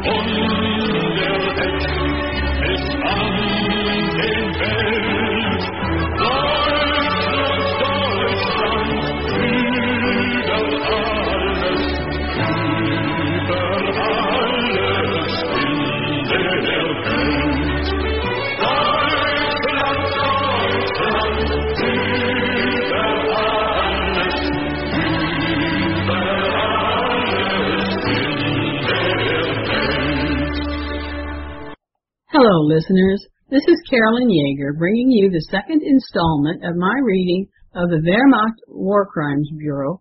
Hello, listeners. This is Carolyn Yeager bringing you the second installment of my reading of the Wehrmacht War Crimes Bureau,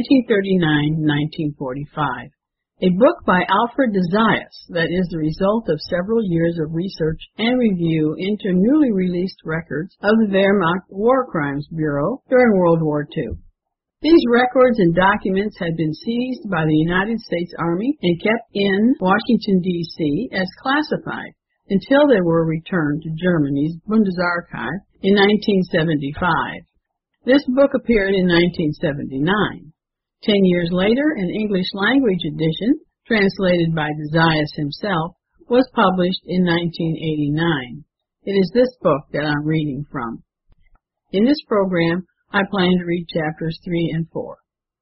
1939-1945, a book by Alfred de Zayas that is the result of several years of research and review into newly released records of the Wehrmacht War Crimes Bureau during World War II. These records and documents had been seized by the United States Army and kept in Washington, D.C. as classified until they were returned to Germany's Bundesarchiv in 1975. This book appeared in 1979. 10 years later, an English language edition, translated by de Zayas himself, was published in 1989. It is this book that I'm reading from. In this program, I plan to read chapters 3 and 4.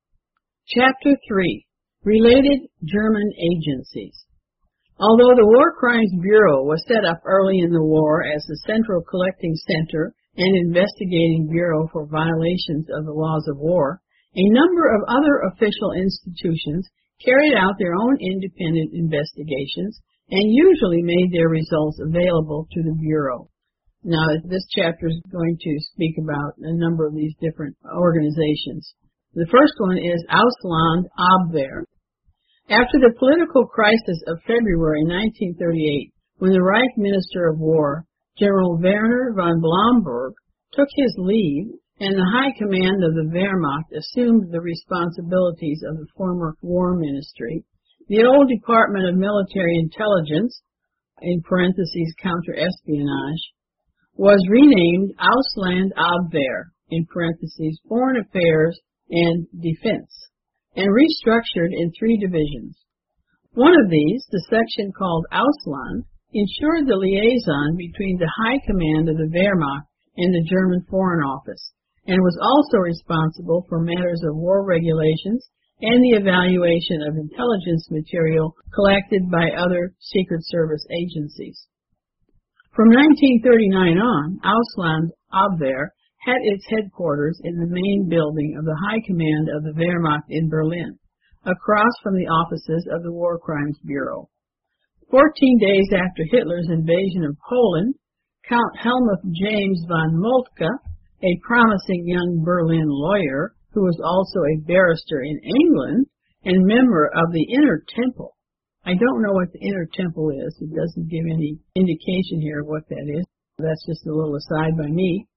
Chapter 3, Related German Agencies. Although the War Crimes Bureau was set up early in the war as the central collecting center and investigating bureau for violations of the laws of war, a number of other official institutions carried out their own independent investigations and usually made their results available to the Bureau. Now, this chapter is going to speak about a number of these different organizations. The first one is Ausland Abwehr. After the political crisis of February 1938, when the Reich Minister of War, General Werner von Blomberg, took his leave and the high command of the Wehrmacht assumed the responsibilities of the former War Ministry, the old Department of Military Intelligence, in parentheses counter-espionage, was renamed Ausland Abwehr, in parentheses Foreign Affairs and Defense, and restructured in 3 divisions. One of these, the section called Ausland, ensured the liaison between the high command of the Wehrmacht and the German Foreign Office, and was also responsible for matters of war regulations and the evaluation of intelligence material collected by other Secret Service agencies. From 1939 on, Ausland Abwehr had its headquarters in the main building of the High Command of the Wehrmacht in Berlin, across from the offices of the War Crimes Bureau. 14 days after Hitler's invasion of Poland, Count Helmuth James von Moltke, a promising young Berlin lawyer who was also a barrister in England and member of the Inner Temple. I don't know what the Inner Temple is. It doesn't give any indication here of what that is. That's just a little aside by me.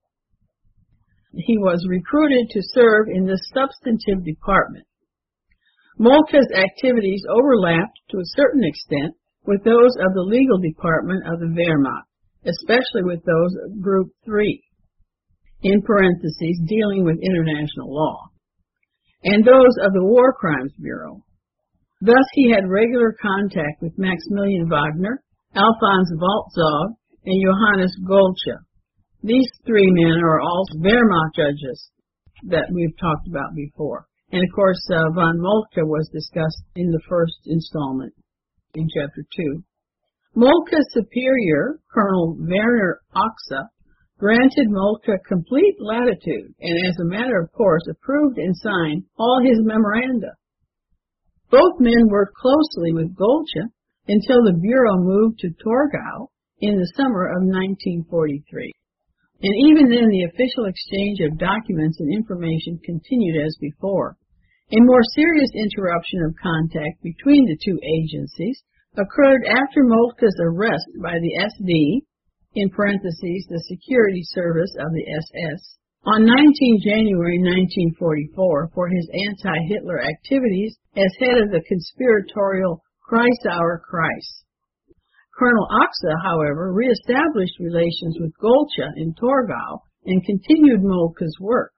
He was recruited to serve in the substantive department. Moltke's activities overlapped to a certain extent with those of the legal department of the Wehrmacht, especially with those of Group 3, in parentheses, dealing with international law, and those of the War Crimes Bureau. Thus, he had regular contact with Maximilian Wagner, Alfons Waltzog, and Johannes Golcha. These 3 men are all Wehrmacht judges that we've talked about before. And, of course, von Moltke was discussed in the first installment in Chapter 2. Moltke's superior, Colonel Werner Ochse, granted Moltke complete latitude and, as a matter of course, approved and signed all his memoranda. Both men worked closely with Golcha until the Bureau moved to Torgau in the summer of 1943. And even then, the official exchange of documents and information continued as before. A more serious interruption of contact between the 2 agencies occurred after Moltke's arrest by the SD, in parentheses, the Security Service of the SS, on 19 January 1944 for his anti-Hitler activities as head of the conspiratorial Kreisauer Kreis. Colonel Ochse, however, reestablished relations with Golcha in Torgau and continued Moltke's work.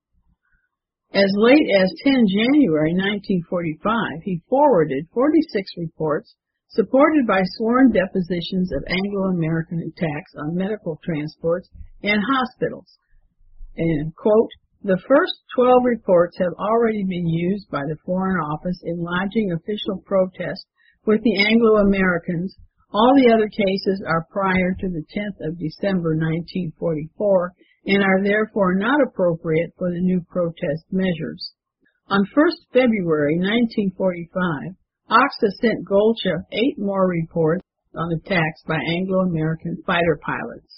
As late as 10 January 1945, he forwarded 46 reports supported by sworn depositions of Anglo-American attacks on medical transports and hospitals. And, quote, the first 12 reports have already been used by the Foreign Office in lodging official protests with the Anglo-Americans. All the other cases are prior to the 10th of December 1944 and are therefore not appropriate for the new protest measures. On 1st February 1945, OXA sent Golcha 8 more reports on attacks by Anglo-American fighter pilots.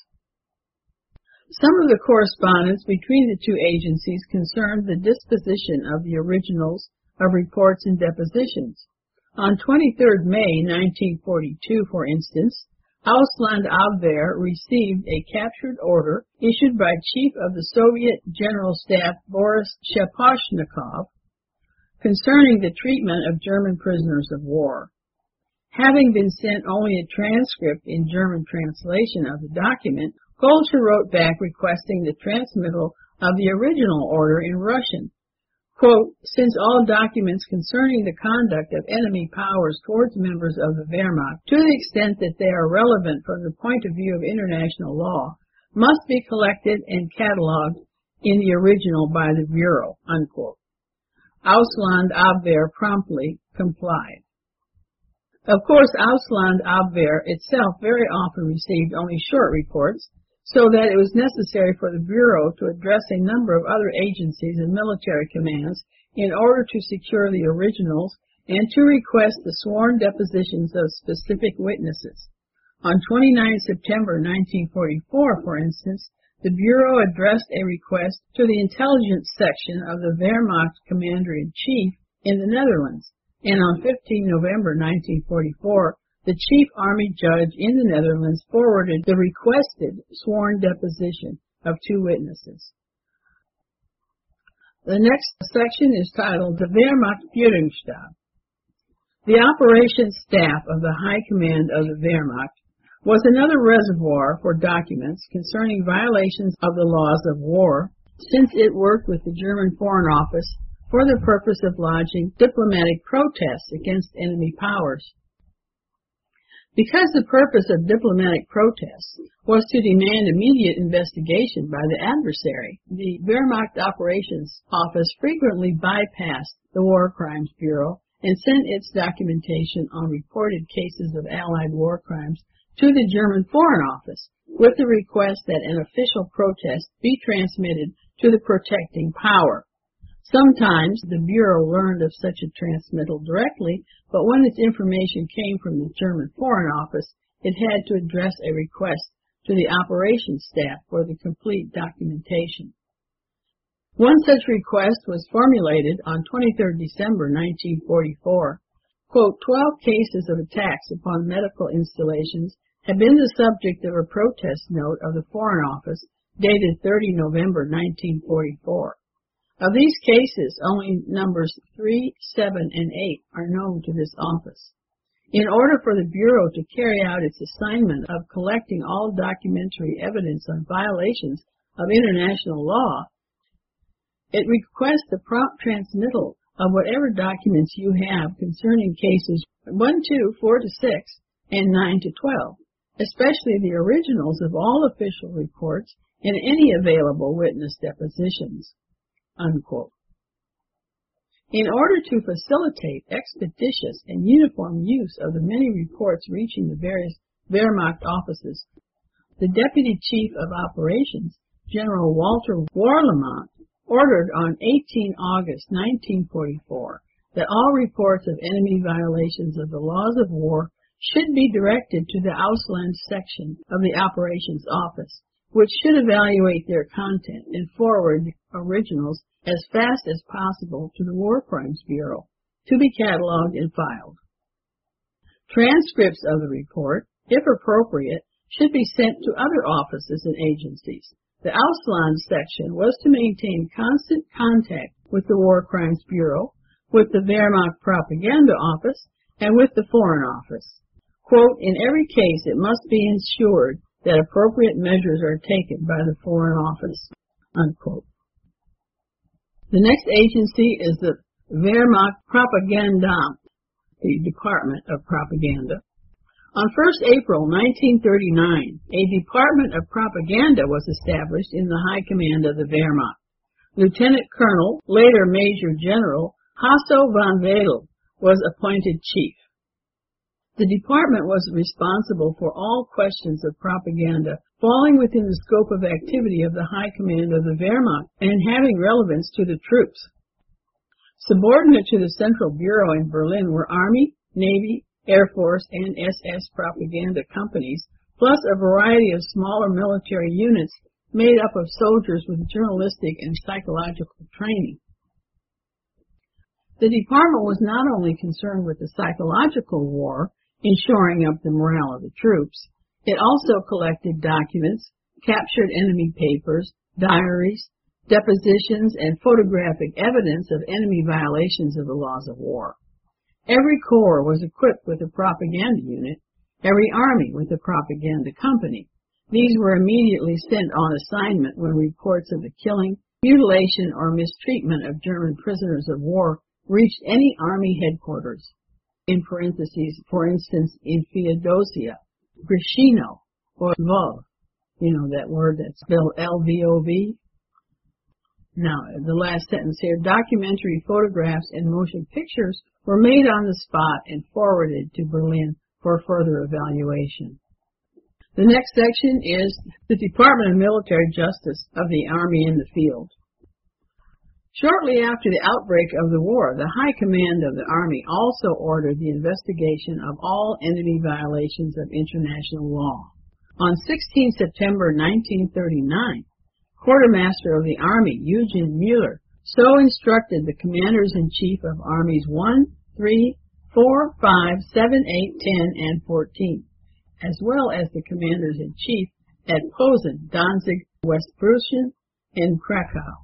Some of the correspondence between the two agencies concerned the disposition of the originals of reports and depositions. On 23 May 1942, for instance, Auslandabwehr received a captured order issued by Chief of the Soviet General Staff Boris Shaposhnikov concerning the treatment of German prisoners of war. Having been sent only a transcript in German translation of the document, Golcha wrote back requesting the transmittal of the original order in Russian. Quote, since all documents concerning the conduct of enemy powers towards members of the Wehrmacht, to the extent that they are relevant from the point of view of international law, must be collected and catalogued in the original by the Bureau, unquote. Auslandabwehr promptly complied. Of course, Auslandabwehr itself very often received only short reports, so that it was necessary for the Bureau to address a number of other agencies and military commands in order to secure the originals and to request the sworn depositions of specific witnesses. On 29 September 1944, for instance, the Bureau addressed a request to the intelligence section of the Wehrmacht Commander-in-Chief in the Netherlands, and on 15 November 1944, the Chief Army Judge in the Netherlands forwarded the requested sworn deposition of 2 witnesses. The next section is titled the Wehrmacht Führungsstab. The operations staff of the High Command of the Wehrmacht was another reservoir for documents concerning violations of the laws of war, since it worked with the German Foreign Office for the purpose of lodging diplomatic protests against enemy powers. Because the purpose of diplomatic protests was to demand immediate investigation by the adversary, the Wehrmacht Operations Office frequently bypassed the War Crimes Bureau and sent its documentation on reported cases of Allied war crimes to the German Foreign Office with the request that an official protest be transmitted to the protecting power. Sometimes the Bureau learned of such a transmittal directly, but when its information came from the German Foreign Office, it had to address a request to the operations staff for the complete documentation. One such request was formulated on 23 December 1944. Quote, 12 cases of attacks upon medical installations had been the subject of a protest note of the Foreign Office dated 30 November 1944. Of these cases, only numbers 3, 7, and 8 are known to this office. In order for the Bureau to carry out its assignment of collecting all documentary evidence on violations of international law, it requests the prompt transmittal of whatever documents you have concerning cases 1 to 4 to 6 and 9 to 12, especially the originals of all official reports and any available witness depositions. Unquote. In order to facilitate expeditious and uniform use of the many reports reaching the various Wehrmacht offices, the Deputy Chief of Operations, General Walter Warlimont, ordered on 18 August 1944 that all reports of enemy violations of the laws of war should be directed to the Ausland section of the Operations Office, which should evaluate their content and forward the originals as fast as possible to the War Crimes Bureau to be cataloged and filed. Transcripts of the report, if appropriate, should be sent to other offices and agencies. The Ausland section was to maintain constant contact with the War Crimes Bureau, with the Wehrmacht Propaganda Office, and with the Foreign Office. Quote, in every case it must be ensured that appropriate measures are taken by the Foreign Office. Unquote. The next agency is the Wehrmacht Propagandamt. the Department of Propaganda. On 1st April 1939, a Department of Propaganda was established in the High Command of the Wehrmacht. Lieutenant Colonel, later Major General, Hasso von Wedel was appointed chief. The department was responsible for all questions of propaganda falling within the scope of activity of the High Command of the Wehrmacht and having relevance to the troops. Subordinate to the Central Bureau in Berlin were Army, Navy, Air Force, and SS propaganda companies, plus a variety of smaller military units made up of soldiers with journalistic and psychological training. The department was not only concerned with the psychological war, in shoring up the morale of the troops, it also collected documents, captured enemy papers, diaries, depositions, and photographic evidence of enemy violations of the laws of war. Every corps was equipped with a propaganda unit, every army with a propaganda company. These were immediately sent on assignment when reports of the killing, mutilation, or mistreatment of German prisoners of war reached any army headquarters. In parentheses, for instance, in Feodosia, Grishino, or Lvov. You know that word that's spelled L-V-O-V? Now, the last sentence here, documentary photographs and motion pictures were made on the spot and forwarded to Berlin for further evaluation. The next section is the Department of Military Justice of the Army in the Field. Shortly after the outbreak of the war, the High Command of the Army also ordered the investigation of all enemy violations of international law. On 16 September 1939, Quartermaster of the Army, Eugen Müller, so instructed the Commanders-in-Chief of Armies 1, 3, 4, 5, 7, 8, 10, and 14, as well as the Commanders-in-Chief at Posen, Danzig, West Prussia, and Krakow.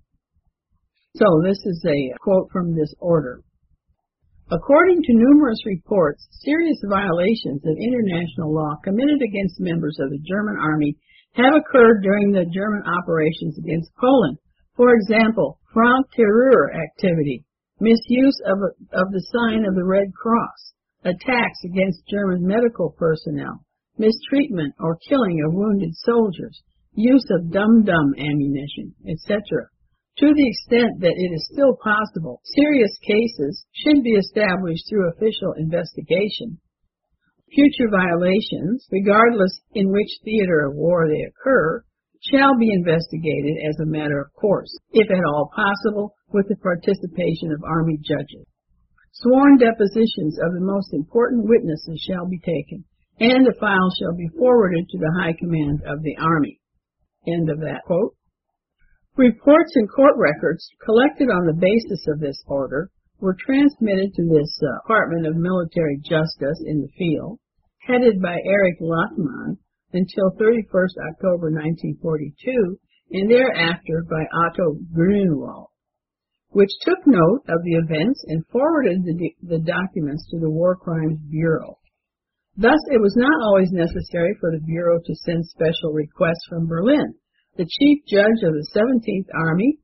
So this is a quote from this order. According to numerous reports, serious violations of international law committed against members of the German army have occurred during the German operations against Poland. For example, Franc Tireur activity, misuse of the sign of the Red Cross, attacks against German medical personnel, mistreatment or killing of wounded soldiers, use of dum-dum ammunition, etc. To the extent that it is still possible, serious cases should be established through official investigation. Future violations, regardless in which theater of war they occur, shall be investigated as a matter of course, if at all possible, with the participation of Army judges. Sworn depositions of the most important witnesses shall be taken, and the file shall be forwarded to the High Command of the Army. End of that quote. Reports and court records collected on the basis of this order were transmitted to this Department of Military Justice in the field, headed by Erich Lothmann until 31st October 1942, and thereafter by Otto Grunewald, which took note of the events and forwarded the documents to the War Crimes Bureau. Thus, it was not always necessary for the Bureau to send special requests from Berlin. The Chief Judge of the 17th Army,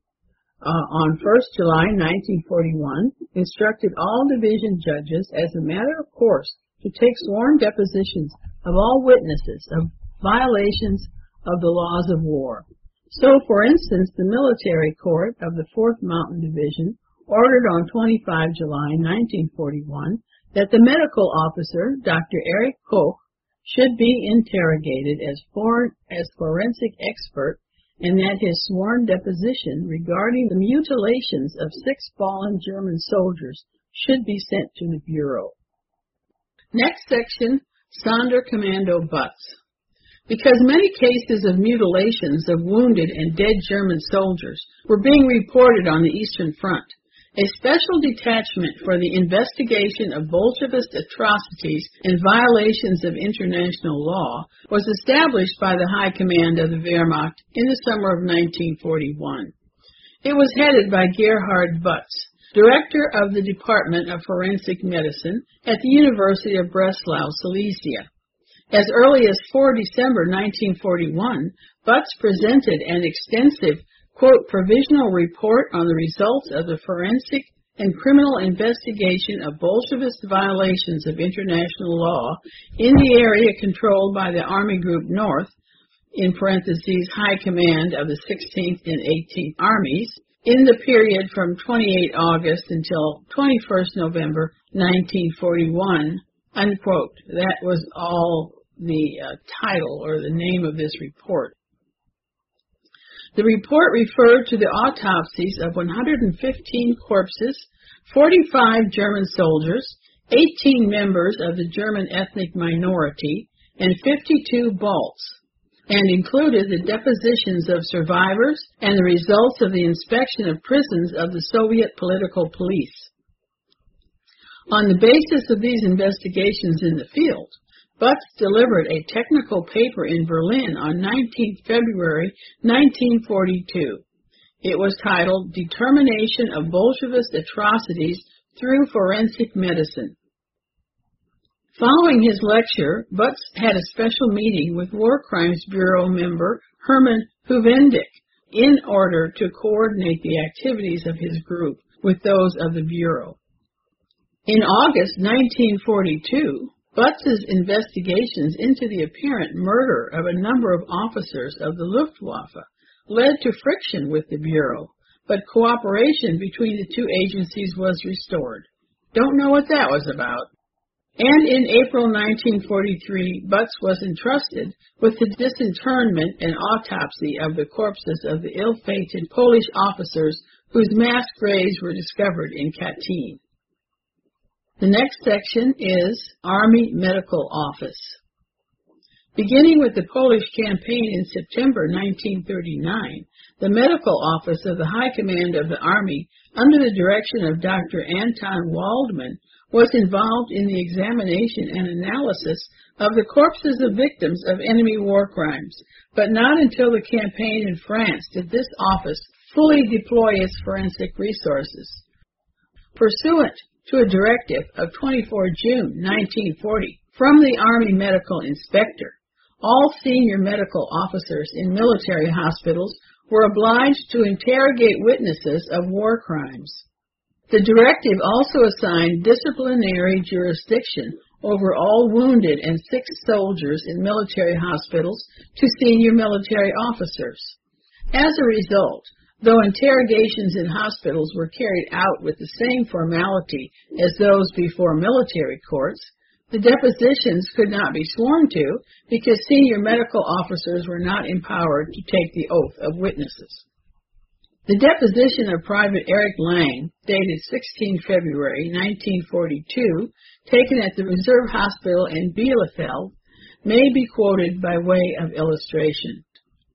on 1st July 1941, instructed all division judges as a matter of course to take sworn depositions of all witnesses of violations of the laws of war. So, for instance, the military court of the 4th Mountain Division ordered on 25 July 1941 that the medical officer, Dr. Erich Koch, should be interrogated as forensic expert, and that his sworn deposition regarding the mutilations of 6 fallen German soldiers should be sent to the Bureau. Next section, Sonderkommando Butz. Because many cases of mutilations of wounded and dead German soldiers were being reported on the Eastern Front, a special detachment for the investigation of Bolshevist atrocities and violations of international law was established by the High Command of the Wehrmacht in the summer of 1941. It was headed by Gerhard Butz, director of the Department of Forensic Medicine at the University of Breslau, Silesia. As early as 4 December 1941, Butz presented an extensive quote, provisional report on the results of the forensic and criminal investigation of Bolshevist violations of international law in the area controlled by the Army Group North, in parentheses, High Command of the 16th and 18th Armies, in the period from 28 August until 21st November 1941, unquote. That was all the title or the name of this report. The report referred to the autopsies of 115 corpses, 45 German soldiers, 18 members of the German ethnic minority, and 52 Balts, and included the depositions of survivors and the results of the inspection of prisons of the Soviet political police. On the basis of these investigations in the field, Butz delivered a technical paper in Berlin on 19 February 1942. It was titled Determination of Bolshevist Atrocities Through Forensic Medicine. Following his lecture, Butz had a special meeting with War Crimes Bureau member Hermann Huvendick in order to coordinate the activities of his group with those of the Bureau. In August 1942, Butz's investigations into the apparent murder of a number of officers of the Luftwaffe led to friction with the Bureau, but cooperation between the two agencies was restored. Don't know what that was about. And in April 1943, Butz was entrusted with the disinterment and autopsy of the corpses of the ill-fated Polish officers whose mass graves were discovered in Katyn. The next section is Army Medical Office. Beginning with the Polish campaign in September 1939, the Medical Office of the High Command of the Army, under the direction of Dr. Anton Waldman, was involved in the examination and analysis of the corpses of victims of enemy war crimes, but not until the campaign in France did this office fully deploy its forensic resources. Pursuant to a directive of 24 June 1940 from the Army Medical Inspector, all senior medical officers in military hospitals were obliged to interrogate witnesses of war crimes. The directive also assigned disciplinary jurisdiction over all wounded and sick soldiers in military hospitals to senior military officers. As a result, though interrogations in hospitals were carried out with the same formality as those before military courts, the depositions could not be sworn to because senior medical officers were not empowered to take the oath of witnesses. The deposition of Private Eric Lang, dated 16 February 1942, taken at the Reserve Hospital in Bielefeld, may be quoted by way of illustration.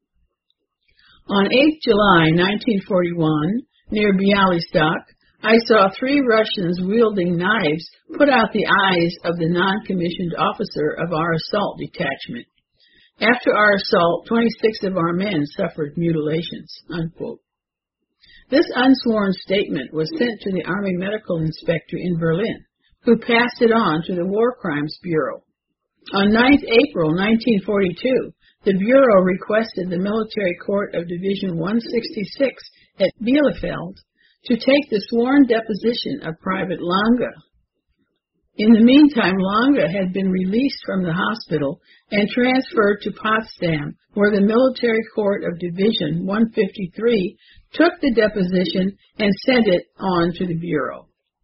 On 8 July 1941, near Bialystok, I saw 3 Russians wielding knives put out the eyes of the non-commissioned officer of our assault detachment. After our assault, 26 of our men suffered mutilations, unquote. This unsworn statement was sent to the Army Medical Inspector in Berlin, who passed it on to the War Crimes Bureau. On 9 April 1942, the Bureau requested the Military Court of Division 166 at Bielefeld to take the sworn deposition of Private Lange. In the meantime, Lange had been released from the hospital and transferred to Potsdam, where the Military Court of Division 153 took the deposition and sent it on to the Bureau.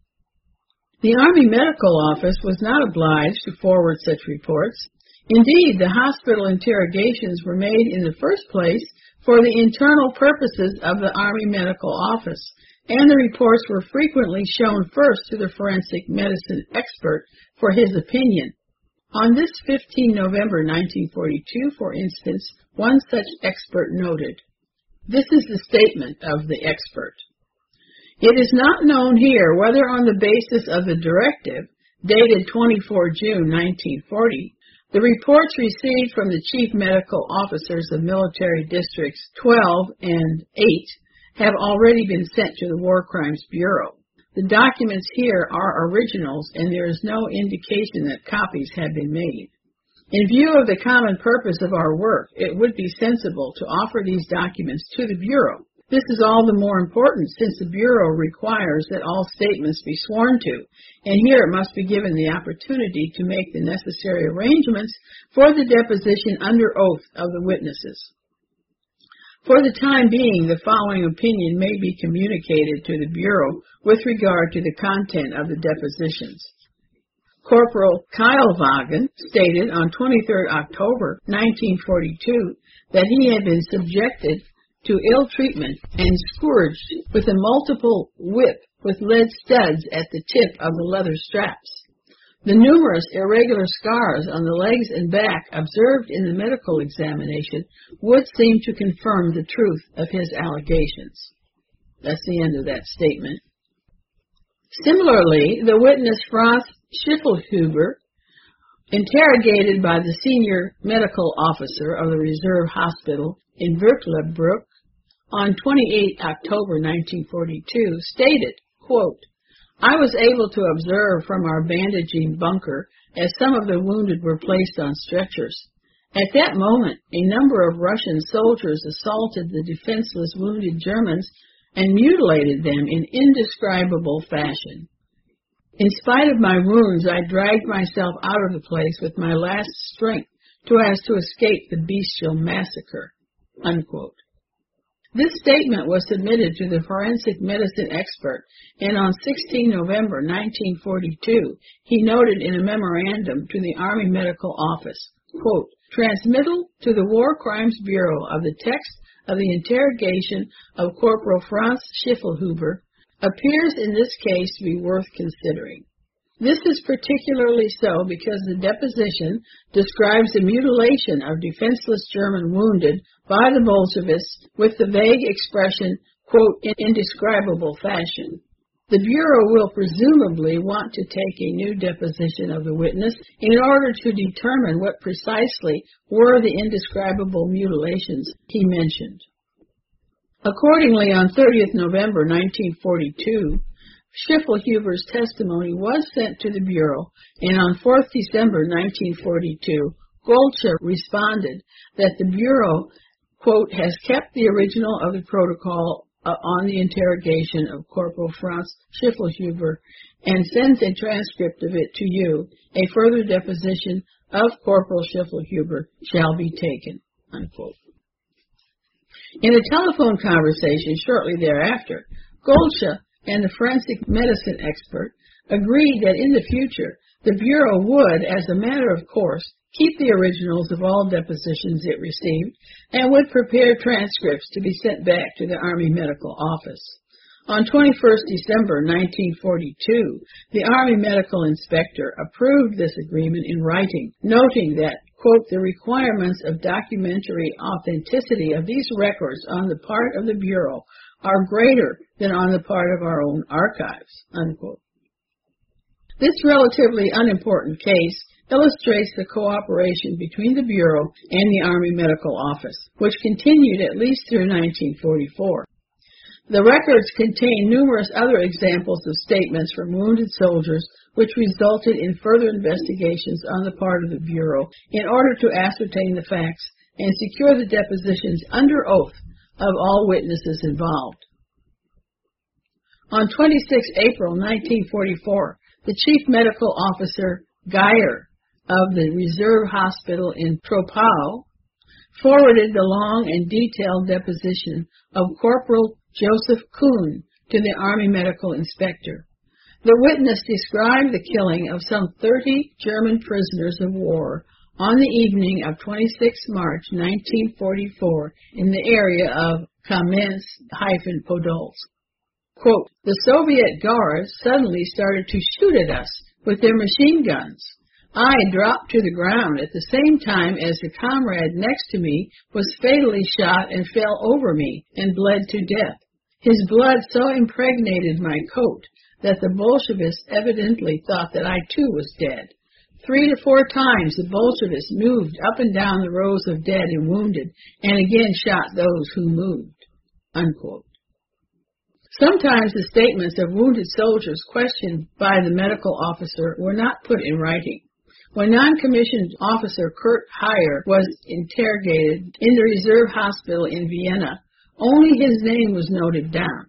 The Army Medical Office was not obliged to forward such reports. Indeed, the hospital interrogations were made in the first place for the internal purposes of the Army Medical Office, and the reports were frequently shown first to the forensic medicine expert for his opinion. On this 15 November 1942, for instance, one such expert noted, this is the statement of the expert. It is not known here whether on the basis of the directive, dated 24 June 1940, the reports received from the Chief Medical Officers of Military Districts 12 and 8 have already been sent to the War Crimes Bureau. The documents here are originals, and there is no indication that copies have been made. In view of the common purpose of our work, it would be sensible to offer these documents to the Bureau. This is all the more important since the Bureau requires that all statements be sworn to, and here it must be given the opportunity to make the necessary arrangements for the deposition under oath of the witnesses. For the time being, the following opinion may be communicated to the Bureau with regard to the content of the depositions. Corporal Keilwagen stated on 23 October 1942 that he had been subjected to ill treatment and scourged with a multiple whip with lead studs at the tip of the leather straps. The numerous irregular scars on the legs and back observed in the medical examination would seem to confirm the truth of his allegations. That's the end of that statement. Similarly, the witness Franz Schiffelhuber, interrogated by the senior medical officer of the Reserve Hospital in Vierklabruck on 28 October 1942, stated, quote, I was able to observe from our bandaging bunker as some of the wounded were placed on stretchers. At that moment, a number of Russian soldiers assaulted the defenseless wounded Germans and mutilated them in indescribable fashion. In spite of my wounds, I dragged myself out of the place with my last strength so as to escape the bestial massacre, unquote. This statement was submitted to the forensic medicine expert, and on 16 November 1942, he noted in a memorandum to the Army Medical Office, quote, transmittal to the War Crimes Bureau of the text of the interrogation of Corporal Franz Schiffelhuber appears in this case to be worth considering. This is particularly so because the deposition describes the mutilation of defenseless German wounded by the Bolshevists with the vague expression, quote, in indescribable fashion. The Bureau will presumably want to take a new deposition of the witness in order to determine what precisely were the indescribable mutilations he mentioned. Accordingly, on 30th November 1942, Schiffelhuber's testimony was sent to the Bureau, and on 4th December 1942, Goltscher responded that the Bureau, quote, has kept the original of the protocol on the interrogation of Corporal Franz Schiffelhuber and sends a transcript of it to you. A further deposition of Corporal Schiffelhuber shall be taken, unquote. In a telephone conversation shortly thereafter, Goltscher and the forensic medicine expert agreed that in the future the Bureau would, as a matter of course, keep the originals of all depositions it received and would prepare transcripts to be sent back to the Army Medical Office. On 21st December 1942, the Army Medical Inspector approved this agreement in writing, noting that, quote, the requirements of documentary authenticity of these records on the part of the Bureau are greater than on the part of our own archives, unquote. This relatively unimportant case illustrates the cooperation between the Bureau and the Army Medical Office, which continued at least through 1944. The records contain numerous other examples of statements from wounded soldiers which resulted in further investigations on the part of the Bureau in order to ascertain the facts and secure the depositions under oath of all witnesses involved. On 26 April 1944, the Chief Medical Officer Geyer of the Reserve Hospital in Troppau forwarded the long and detailed deposition of Corporal Joseph Kuhn to the Army Medical Inspector. The witness described the killing of some 30 German prisoners of war on the evening of 26 March 1944 in the area of Kamensk-Podolsk. Quote, the Soviet guards suddenly started to shoot at us with their machine guns. I dropped to the ground at the same time as the comrade next to me was fatally shot and fell over me and bled to death. His blood so impregnated my coat that the Bolshevists evidently thought that I too was dead. 3 to 4 times the Bolshevists moved up and down the rows of dead and wounded and again shot those who moved, unquote. Sometimes the statements of wounded soldiers questioned by the medical officer were not put in writing. When non-commissioned officer Kurt Heyer was interrogated in the Reserve Hospital in Vienna, Only his name was noted down.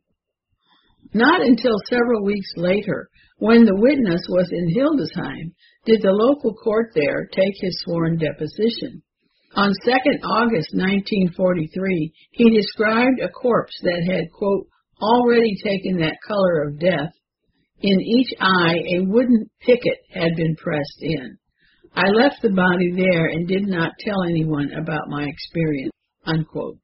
Not until several weeks later, when the witness was in Hildesheim, did the local court there take his sworn deposition. On 2nd August 1943, he described a corpse that had, quote, already taken that color of death. In each eye a wooden picket had been pressed in. I left the body there and did not tell anyone about my experience, unquote.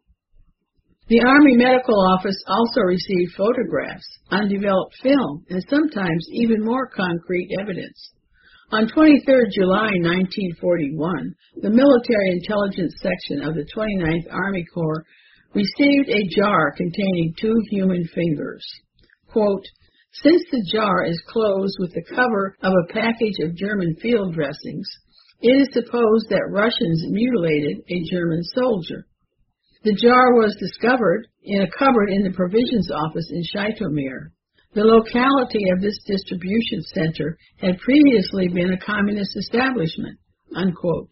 The Army Medical Office also received photographs, undeveloped film, and sometimes even more concrete evidence. On 23 July 1941, the Military Intelligence Section of the 29th Army Corps received a jar containing 2 human fingers. Quote, since the jar is closed with the cover of a package of German field dressings, it is supposed that Russians mutilated a German soldier. The jar was discovered in a cupboard in the provisions office in Shitomir. The locality of this distribution center had previously been a communist establishment, unquote.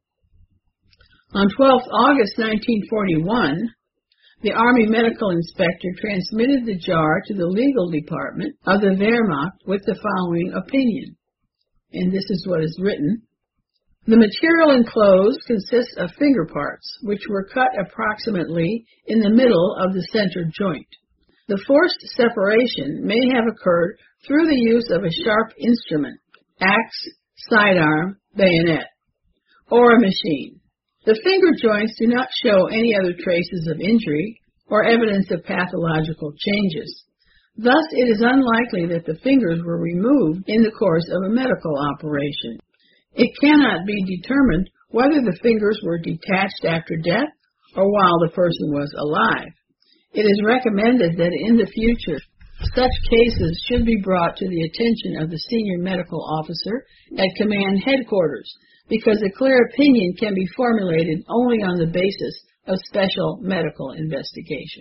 On 12 August 1941, the Army Medical Inspector transmitted the jar to the legal department of the Wehrmacht with the following opinion, and this is what is written. The material enclosed consists of finger parts, which were cut approximately in the middle of the center joint. The forced separation may have occurred through the use of a sharp instrument, axe, sidearm, bayonet, or a machine. The finger joints do not show any other traces of injury or evidence of pathological changes. Thus, it is unlikely that the fingers were removed in the course of a medical operation. It cannot be determined whether the fingers were detached after death or while the person was alive. It is recommended that in the future, such cases should be brought to the attention of the senior medical officer at command headquarters, because a clear opinion can be formulated only on the basis of special medical investigation.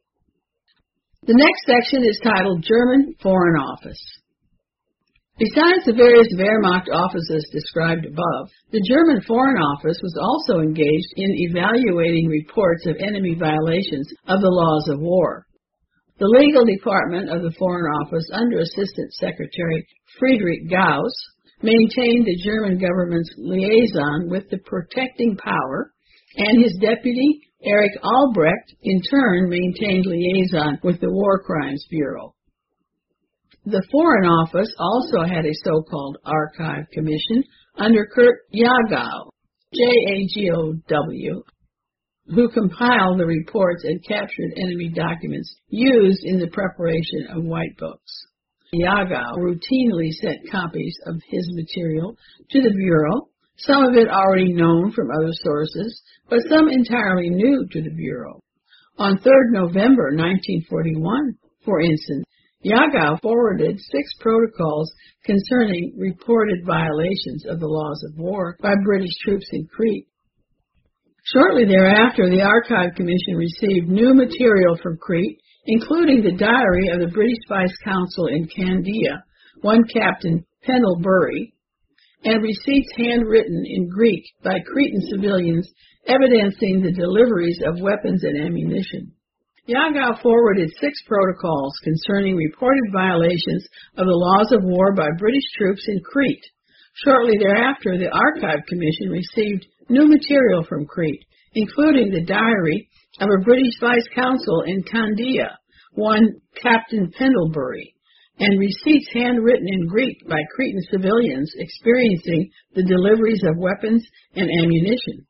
The next section is titled German Foreign Office. Besides the various Wehrmacht offices described above, the German Foreign Office was also engaged in evaluating reports of enemy violations of the laws of war. The legal department of the Foreign Office, under Assistant Secretary Friedrich Gauss, maintained the German government's liaison with the protecting power, and his deputy, Erich Albrecht, in turn maintained liaison with the War Crimes Bureau. The Foreign Office also had a so-called Archive Commission under Kurt Jagow, Jagow, who compiled the reports and captured enemy documents used in the preparation of White Books. Jagow routinely sent copies of his material to the Bureau, some of it already known from other sources, but some entirely new to the Bureau. On 3rd November 1941, for instance, Jagow forwarded 6 protocols concerning reported violations of the laws of war by British troops in Crete. Shortly thereafter, the Archive Commission received new material from Crete, including the diary of the British Vice Consul in Candia, one Captain Pendlebury, and receipts handwritten in Greek by Cretan civilians evidencing the deliveries of weapons and ammunition. Jagow forwarded 6 protocols concerning reported violations of the laws of war by British troops in Crete. Shortly thereafter, the Archive Commission received new material from Crete, including the diary of a British Vice Consul in Candia, one Captain Pendlebury, and receipts handwritten in Greek by Cretan civilians experiencing the deliveries of weapons and ammunition.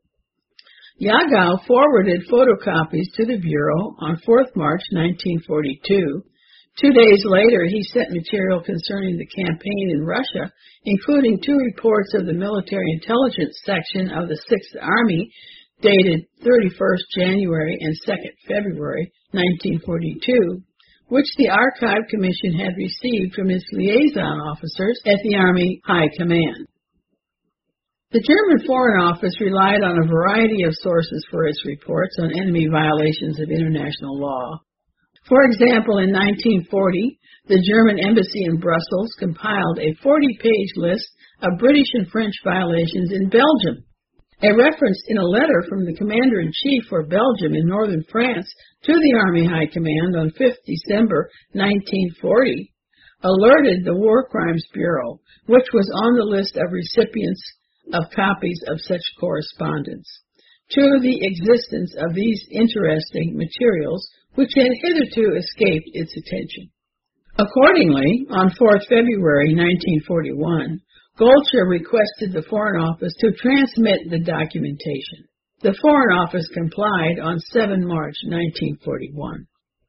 Jagow forwarded photocopies to the Bureau on 4th March 1942. 2 days later, he sent material concerning the campaign in Russia, including 2 reports of the Military Intelligence Section of the 6th Army, dated 31st January and 2nd February 1942, which the Archive Commission had received from its liaison officers at the Army High Command. The German Foreign Office relied on a variety of sources for its reports on enemy violations of international law. For example, in 1940, the German Embassy in Brussels compiled a 40-page list of British and French violations in Belgium. A reference in a letter from the Commander-in-Chief for Belgium in northern France to the Army High Command on 5th December 1940 alerted the War Crimes Bureau, which was on the list of recipients of copies of such correspondence, to the existence of these interesting materials which had hitherto escaped its attention. Accordingly, on 4th February 1941, Gulcher requested the Foreign Office to transmit the documentation. The Foreign Office complied on 7 March 1941.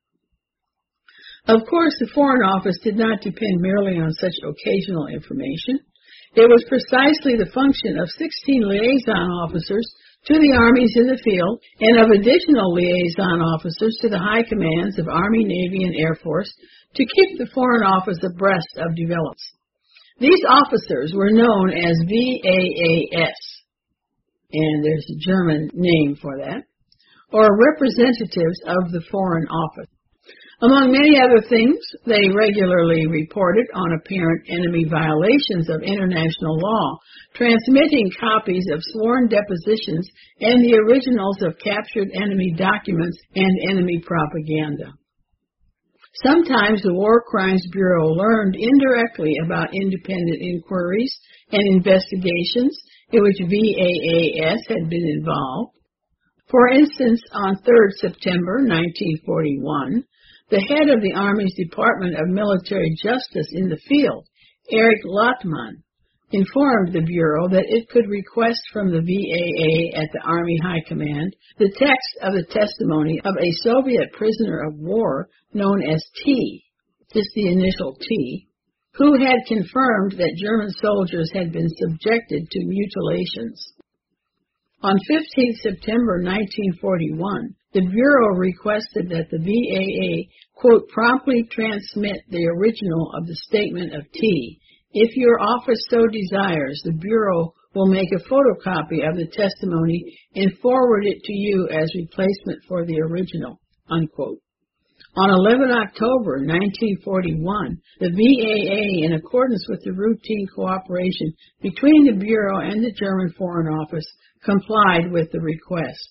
Of course, the Foreign Office did not depend merely on such occasional information. It was precisely the function of 16 liaison officers to the armies in the field and of additional liaison officers to the high commands of Army, Navy, and Air Force to keep the Foreign Office abreast of developments. These officers were known as VAAS, and there's a German name for that, or representatives of the Foreign Office. Among many other things, they regularly reported on apparent enemy violations of international law, transmitting copies of sworn depositions and the originals of captured enemy documents and enemy propaganda. Sometimes the War Crimes Bureau learned indirectly about independent inquiries and investigations in which VAAS had been involved. For instance, on 3rd September 1941, the head of the Army's Department of Military Justice in the field, Erich Lottmann, informed the Bureau that it could request from the VAA at the Army High Command the text of the testimony of a Soviet prisoner of war known as T, just the initial T, who had confirmed that German soldiers had been subjected to mutilations. On 15 September 1941, the Bureau requested that the VAA, quote, promptly transmit the original of the statement of T. If your office so desires, the Bureau will make a photocopy of the testimony and forward it to you as replacement for the original, unquote. On 11 October 1941, the VAA, in accordance with the routine cooperation between the Bureau and the German Foreign Office, complied with the request.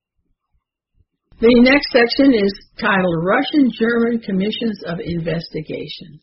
The next section is titled Russian-German Commissions of Investigation.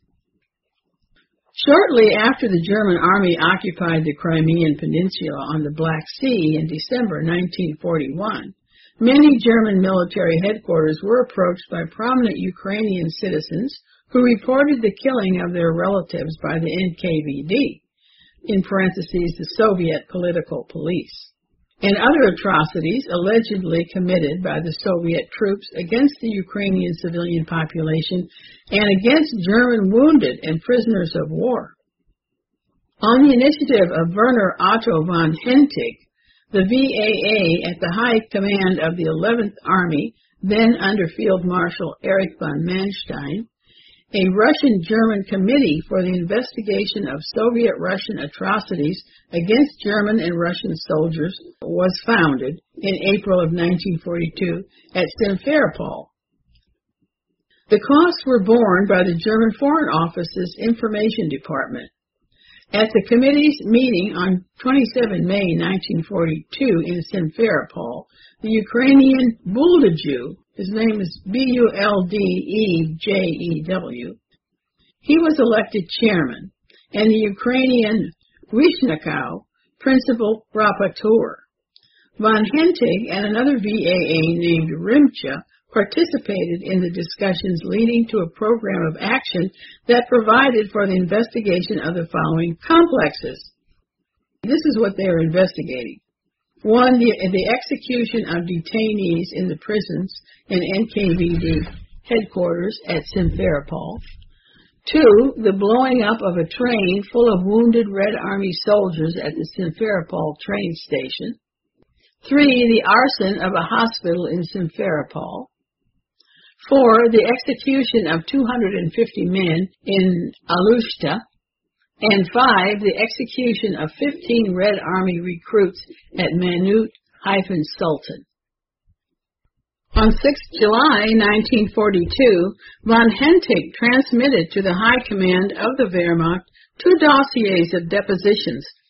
Shortly after the German Army occupied the Crimean Peninsula on the Black Sea in December 1941, many German military headquarters were approached by prominent Ukrainian citizens who reported the killing of their relatives by the NKVD, in parentheses, the Soviet political police, and other atrocities allegedly committed by the Soviet troops against the Ukrainian civilian population and against German wounded and prisoners of war. On the initiative of Werner Otto von Hentig, the VAA at the high command of the 11th Army, then under Field Marshal Erich von Manstein, a Russian-German committee for the investigation of Soviet-Russian atrocities against German and Russian soldiers was founded in April of 1942 at Simferopol. The costs were borne by the German Foreign Office's Information Department. At the committee's meeting on 27 May 1942 in Simferopol, the Ukrainian Buldejew, his name is Buldejew, he was elected chairman, and the Ukrainian Ryshnikov, principal rapporteur. Von Hentig and another VAA named Rimcha participated in the discussions leading to a program of action that provided for the investigation of the following complexes. This is what they are investigating. 1, the execution of detainees in the prisons and NKVD headquarters at Simferopol. 2, the blowing up of a train full of wounded Red Army soldiers at the Simferopol train station. 3, the arson of a hospital in Simferopol. 4, the execution of 250 men in Alushta. And 5, the execution of 15 Red Army recruits at Manut-Sultan. On 6 July 1942, von Hentig transmitted to the High Command of the Wehrmacht 2 dossiers of depositions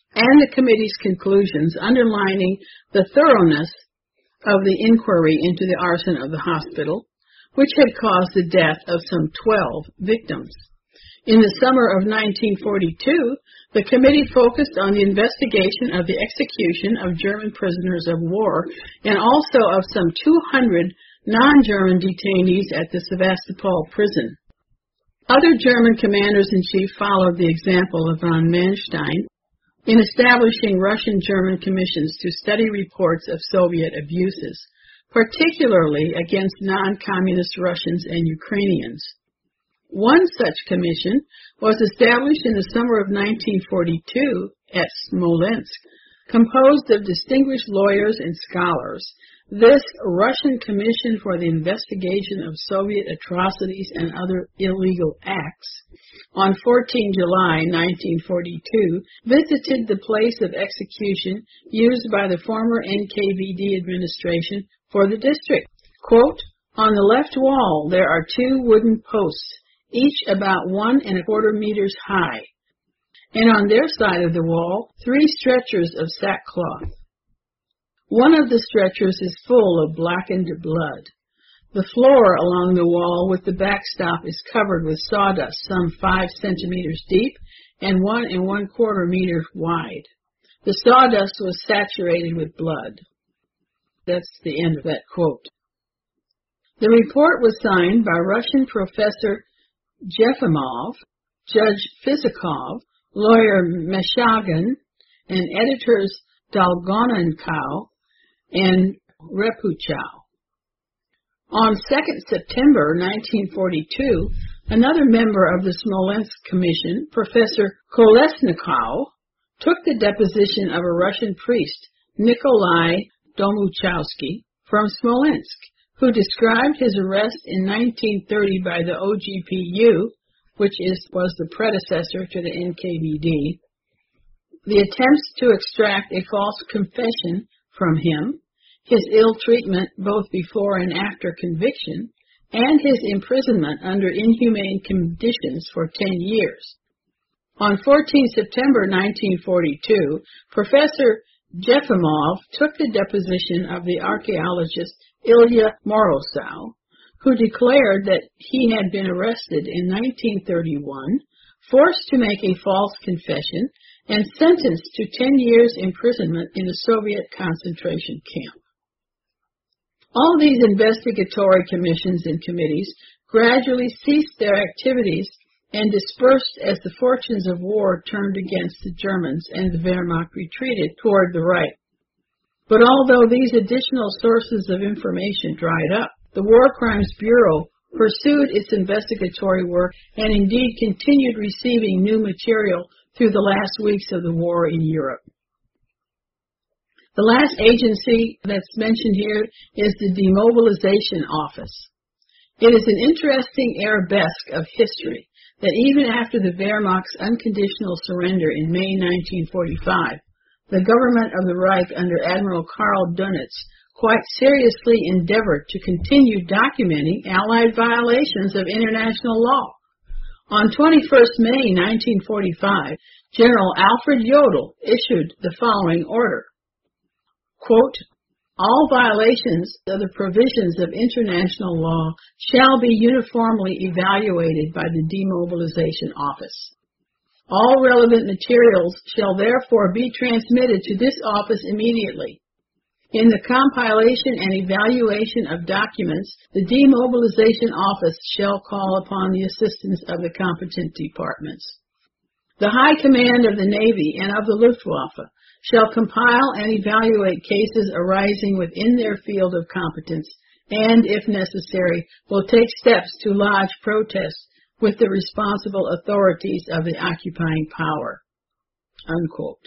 and the committee's conclusions underlining the thoroughness of the inquiry into the arson of the hospital, which had caused the death of some 12 victims. In the summer of 1942, the committee focused on the investigation of the execution of German prisoners of war and also of some 200 non-German detainees at the Sevastopol prison. Other German commanders-in-chief followed the example of von Manstein in establishing Russian-German commissions to study reports of Soviet abuses, particularly against non-communist Russians and Ukrainians. One such commission was established in the summer of 1942 at Smolensk, composed of distinguished lawyers and scholars. This Russian Commission for the Investigation of Soviet Atrocities and Other Illegal Acts, on 14 July 1942, visited the place of execution used by the former NKVD administration for the district. Quote, "On the left wall there are 2 wooden posts, each about 1¼ meters high, and on their side of the wall 3 stretchers of sackcloth. One of the stretchers is full of blackened blood. The floor along the wall with the backstop is covered with sawdust some 5 centimeters deep and 1¼ meter wide. The sawdust was saturated with blood." That's the end of that quote. The report was signed by Russian Professor Jefimov, Judge Fizikov, lawyer Meshagan, and editors Dolgonenko and Repuchow. On 2nd September 1942, another member of the Smolensk Commission, Professor Kolesnikov, took the deposition of a Russian priest, Nikolai Domuchowski, from Smolensk, who described his arrest in 1930 by the OGPU, which was the predecessor to the NKVD, the attempts to extract a false confession from him, his ill treatment both before and after conviction, and his imprisonment under inhumane conditions for 10 years. On 14 September 1942, Professor Jefimov took the deposition of the archaeologist Ilya Morozow, who declared that he had been arrested in 1931, forced to make a false confession, and sentenced to 10 years imprisonment in a Soviet concentration camp. All these investigatory commissions and committees gradually ceased their activities and dispersed as the fortunes of war turned against the Germans and the Wehrmacht retreated toward the right. But although these additional sources of information dried up, the War Crimes Bureau pursued its investigatory work and indeed continued receiving new material through the last weeks of the war in Europe. The last agency that's mentioned here is the Demobilization Office. It is an interesting arabesque of history that even after the Wehrmacht's unconditional surrender in May 1945, the government of the Reich under Admiral Karl Dönitz quite seriously endeavored to continue documenting Allied violations of international law. On 21st May 1945, General Alfred Jodl issued the following order. Quote, "All violations of the provisions of international law shall be uniformly evaluated by the Demobilization Office. All relevant materials shall therefore be transmitted to this office immediately. In the compilation and evaluation of documents, the Demobilization Office shall call upon the assistance of the competent departments. The High Command of the Navy and of the Luftwaffe shall compile and evaluate cases arising within their field of competence and, if necessary, will take steps to lodge protests with the responsible authorities of the occupying power." Unquote.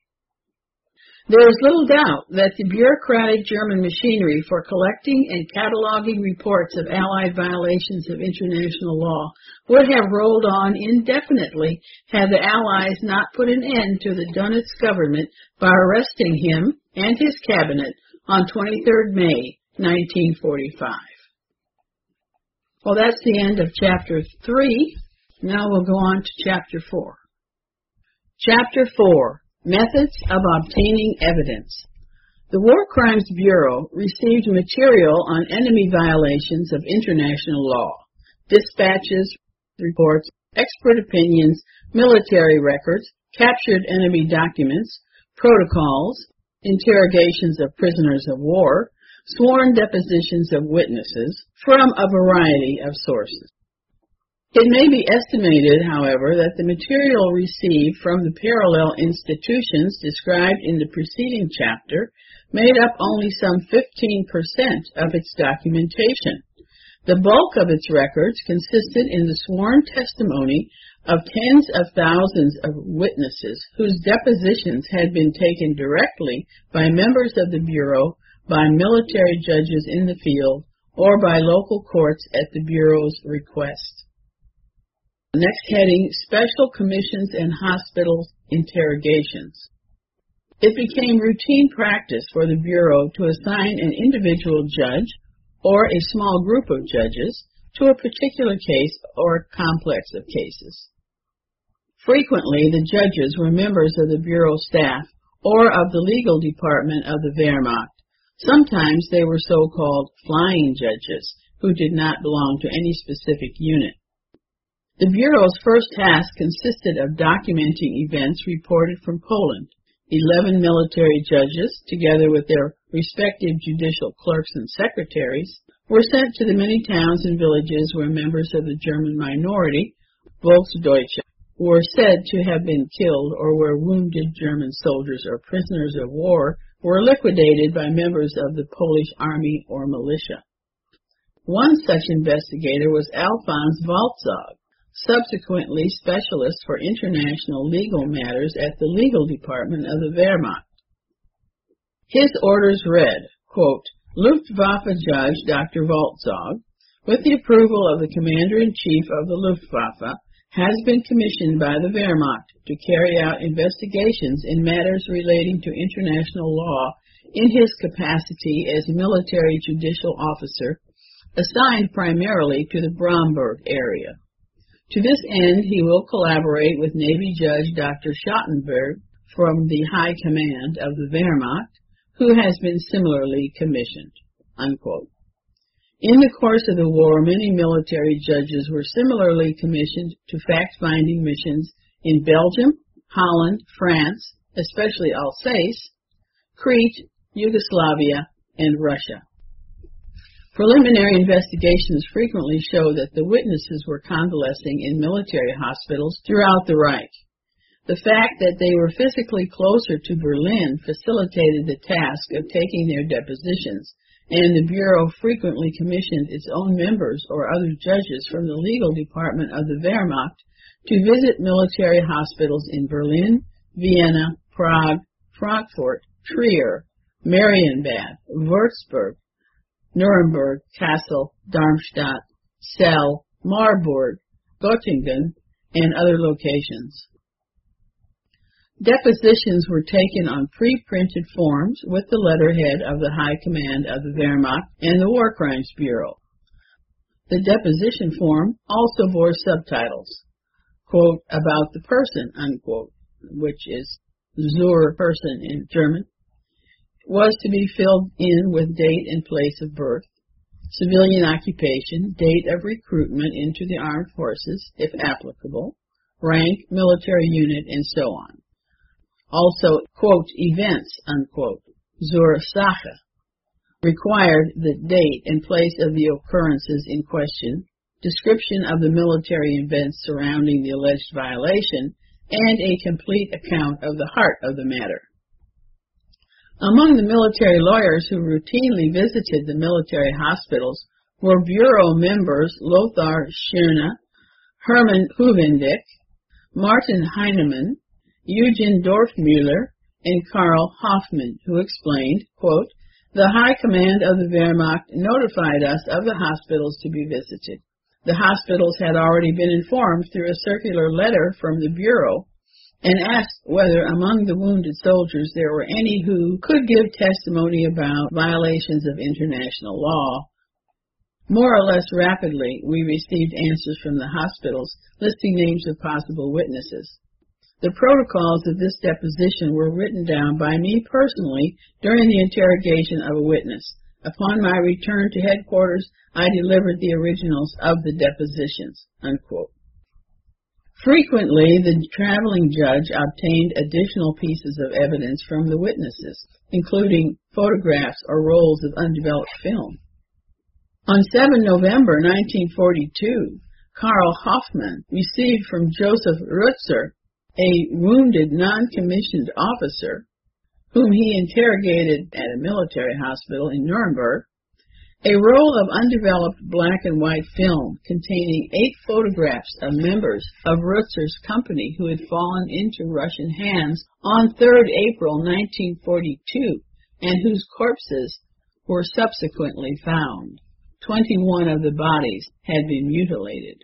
There is little doubt that the bureaucratic German machinery for collecting and cataloging reports of Allied violations of international law would have rolled on indefinitely had the Allies not put an end to the Dönitz government by arresting him and his cabinet on 23rd May 1945. Well, that's the end of Chapter 3. Now we'll go on to Chapter 4. Chapter 4. Methods of obtaining evidence. The War Crimes Bureau received material on enemy violations of international law, dispatches, reports, expert opinions, military records, captured enemy documents, protocols, interrogations of prisoners of war, sworn depositions of witnesses from a variety of sources. It may be estimated, however, that the material received from the parallel institutions described in the preceding chapter made up only some 15% of its documentation. The bulk of its records consisted in the sworn testimony of tens of thousands of witnesses whose depositions had been taken directly by members of the Bureau, by military judges in the field, or by local courts at the Bureau's request. Next heading, Special Commissions and Hospital Interrogations. It became routine practice for the Bureau to assign an individual judge or a small group of judges to a particular case or complex of cases. Frequently, the judges were members of the Bureau staff or of the legal department of the Wehrmacht. Sometimes they were so-called flying judges who did not belong to any specific unit. The Bureau's first task consisted of documenting events reported from Poland. 11 military judges, together with their respective judicial clerks and secretaries, were sent to the many towns and villages where members of the German minority, Volksdeutsche, were said to have been killed or where wounded German soldiers or prisoners of war were liquidated by members of the Polish army or militia. One such investigator was Alfons Waltzog, subsequently specialist for international legal matters at the legal department of the Wehrmacht. His orders read, quote, Luftwaffe Judge Dr. Waltzog, with the approval of the Commander-in-Chief of the Luftwaffe, has been commissioned by the Wehrmacht to carry out investigations in matters relating to international law in his capacity as military judicial officer, assigned primarily to the Bromberg area. To this end, he will collaborate with Navy Judge Dr. Schottenberg from the High Command of the Wehrmacht, who has been similarly commissioned, unquote. In the course of the war, many military judges were similarly commissioned to fact-finding missions in Belgium, Holland, France, especially Alsace, Crete, Yugoslavia, and Russia. Preliminary investigations frequently show that the witnesses were convalescing in military hospitals throughout the Reich. The fact that they were physically closer to Berlin facilitated the task of taking their depositions, and the Bureau frequently commissioned its own members or other judges from the legal department of the Wehrmacht to visit military hospitals in Berlin, Vienna, Prague, Frankfurt, Trier, Marienbad, Würzburg, Nuremberg, Kassel, Darmstadt, Celle, Marburg, Göttingen, and other locations. Depositions were taken on pre-printed forms with the letterhead of the High Command of the Wehrmacht and the War Crimes Bureau. The deposition form also bore subtitles, quote, about the person, unquote, which is zur Person in German, was to be filled in with date and place of birth, civilian occupation, date of recruitment into the armed forces, if applicable, rank, military unit, and so on. Also, quote, events, unquote, zur Sache, required the date and place of the occurrences in question, description of the military events surrounding the alleged violation, and a complete account of the heart of the matter. Among the military lawyers who routinely visited the military hospitals were Bureau members Lothar Schöne, Hermann Huvendick, Martin Heinemann, Eugen Dorfmüller, and Karl Hoffmann, who explained, quote, the High Command of the Wehrmacht notified us of the hospitals to be visited. The hospitals had already been informed through a circular letter from the Bureau and asked whether among the wounded soldiers there were any who could give testimony about violations of international law. More or less rapidly, we received answers from the hospitals listing names of possible witnesses. The protocols of this deposition were written down by me personally during the interrogation of a witness. Upon my return to headquarters, I delivered the originals of the depositions." Unquote. Frequently, the traveling judge obtained additional pieces of evidence from the witnesses, including photographs or rolls of undeveloped film. On 7 November 1942, Karl Hoffman received from Joseph Rutzer, a wounded non-commissioned officer, whom he interrogated at a military hospital in Nuremberg, a roll of undeveloped black and white film containing 8 photographs of members of Rutzer's company who had fallen into Russian hands on 3rd April 1942 and whose corpses were subsequently found. 21 of the bodies had been mutilated.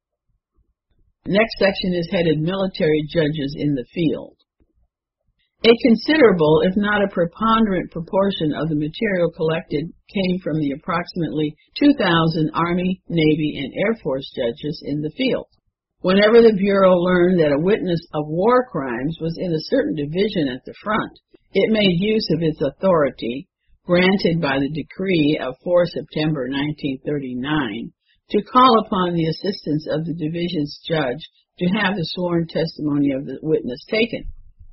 Next section is headed Military Judges in the Field. A considerable, if not a preponderant proportion of the material collected came from the approximately 2,000 Army, Navy, and Air Force judges in the field. Whenever the Bureau learned that a witness of war crimes was in a certain division at the front, it made use of its authority, granted by the decree of 4 September 1939, to call upon the assistance of the division's judge to have the sworn testimony of the witness taken.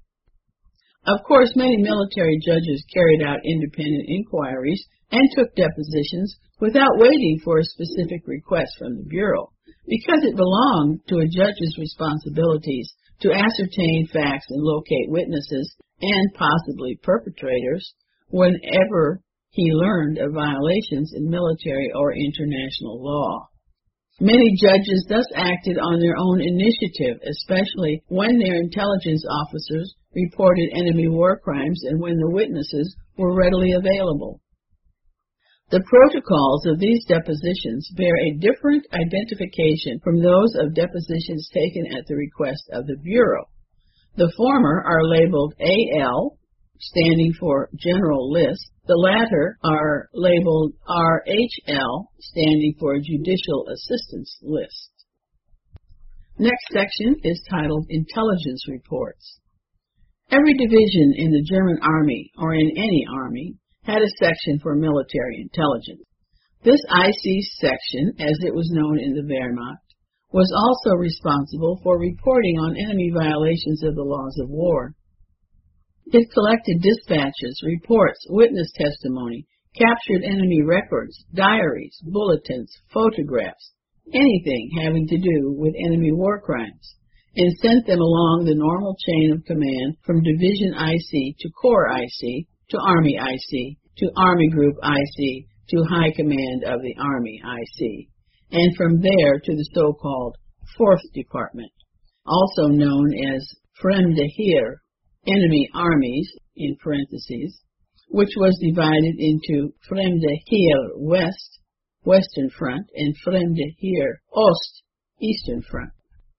Of course, many military judges carried out independent inquiries and took depositions without waiting for a specific request from the Bureau, because it belonged to a judge's responsibilities to ascertain facts and locate witnesses and possibly perpetrators whenever he learned of violations in military or international law. Many judges thus acted on their own initiative, especially when their intelligence officers reported enemy war crimes and when the witnesses were readily available. The protocols of these depositions bear a different identification from those of depositions taken at the request of the Bureau. The former are labeled AL, standing for General List. The latter are labeled RHL, standing for Judicial Assistance List. Next section is titled Intelligence Reports. Every division in the German Army, or in any army, had a section for military intelligence. This IC section, as it was known in the Wehrmacht, was also responsible for reporting on enemy violations of the laws of war. It collected dispatches, reports, witness testimony, captured enemy records, diaries, bulletins, photographs, anything having to do with enemy war crimes, and sent them along the normal chain of command from Division IC to Corps IC to Army IC to Army Group IC to High Command of the Army IC, and from there to the so-called 4th Department, also known as Fremde Heer, enemy armies, in parentheses, which was divided into Fremde Heer West, Western Front, and Fremde Heer Ost, Eastern Front.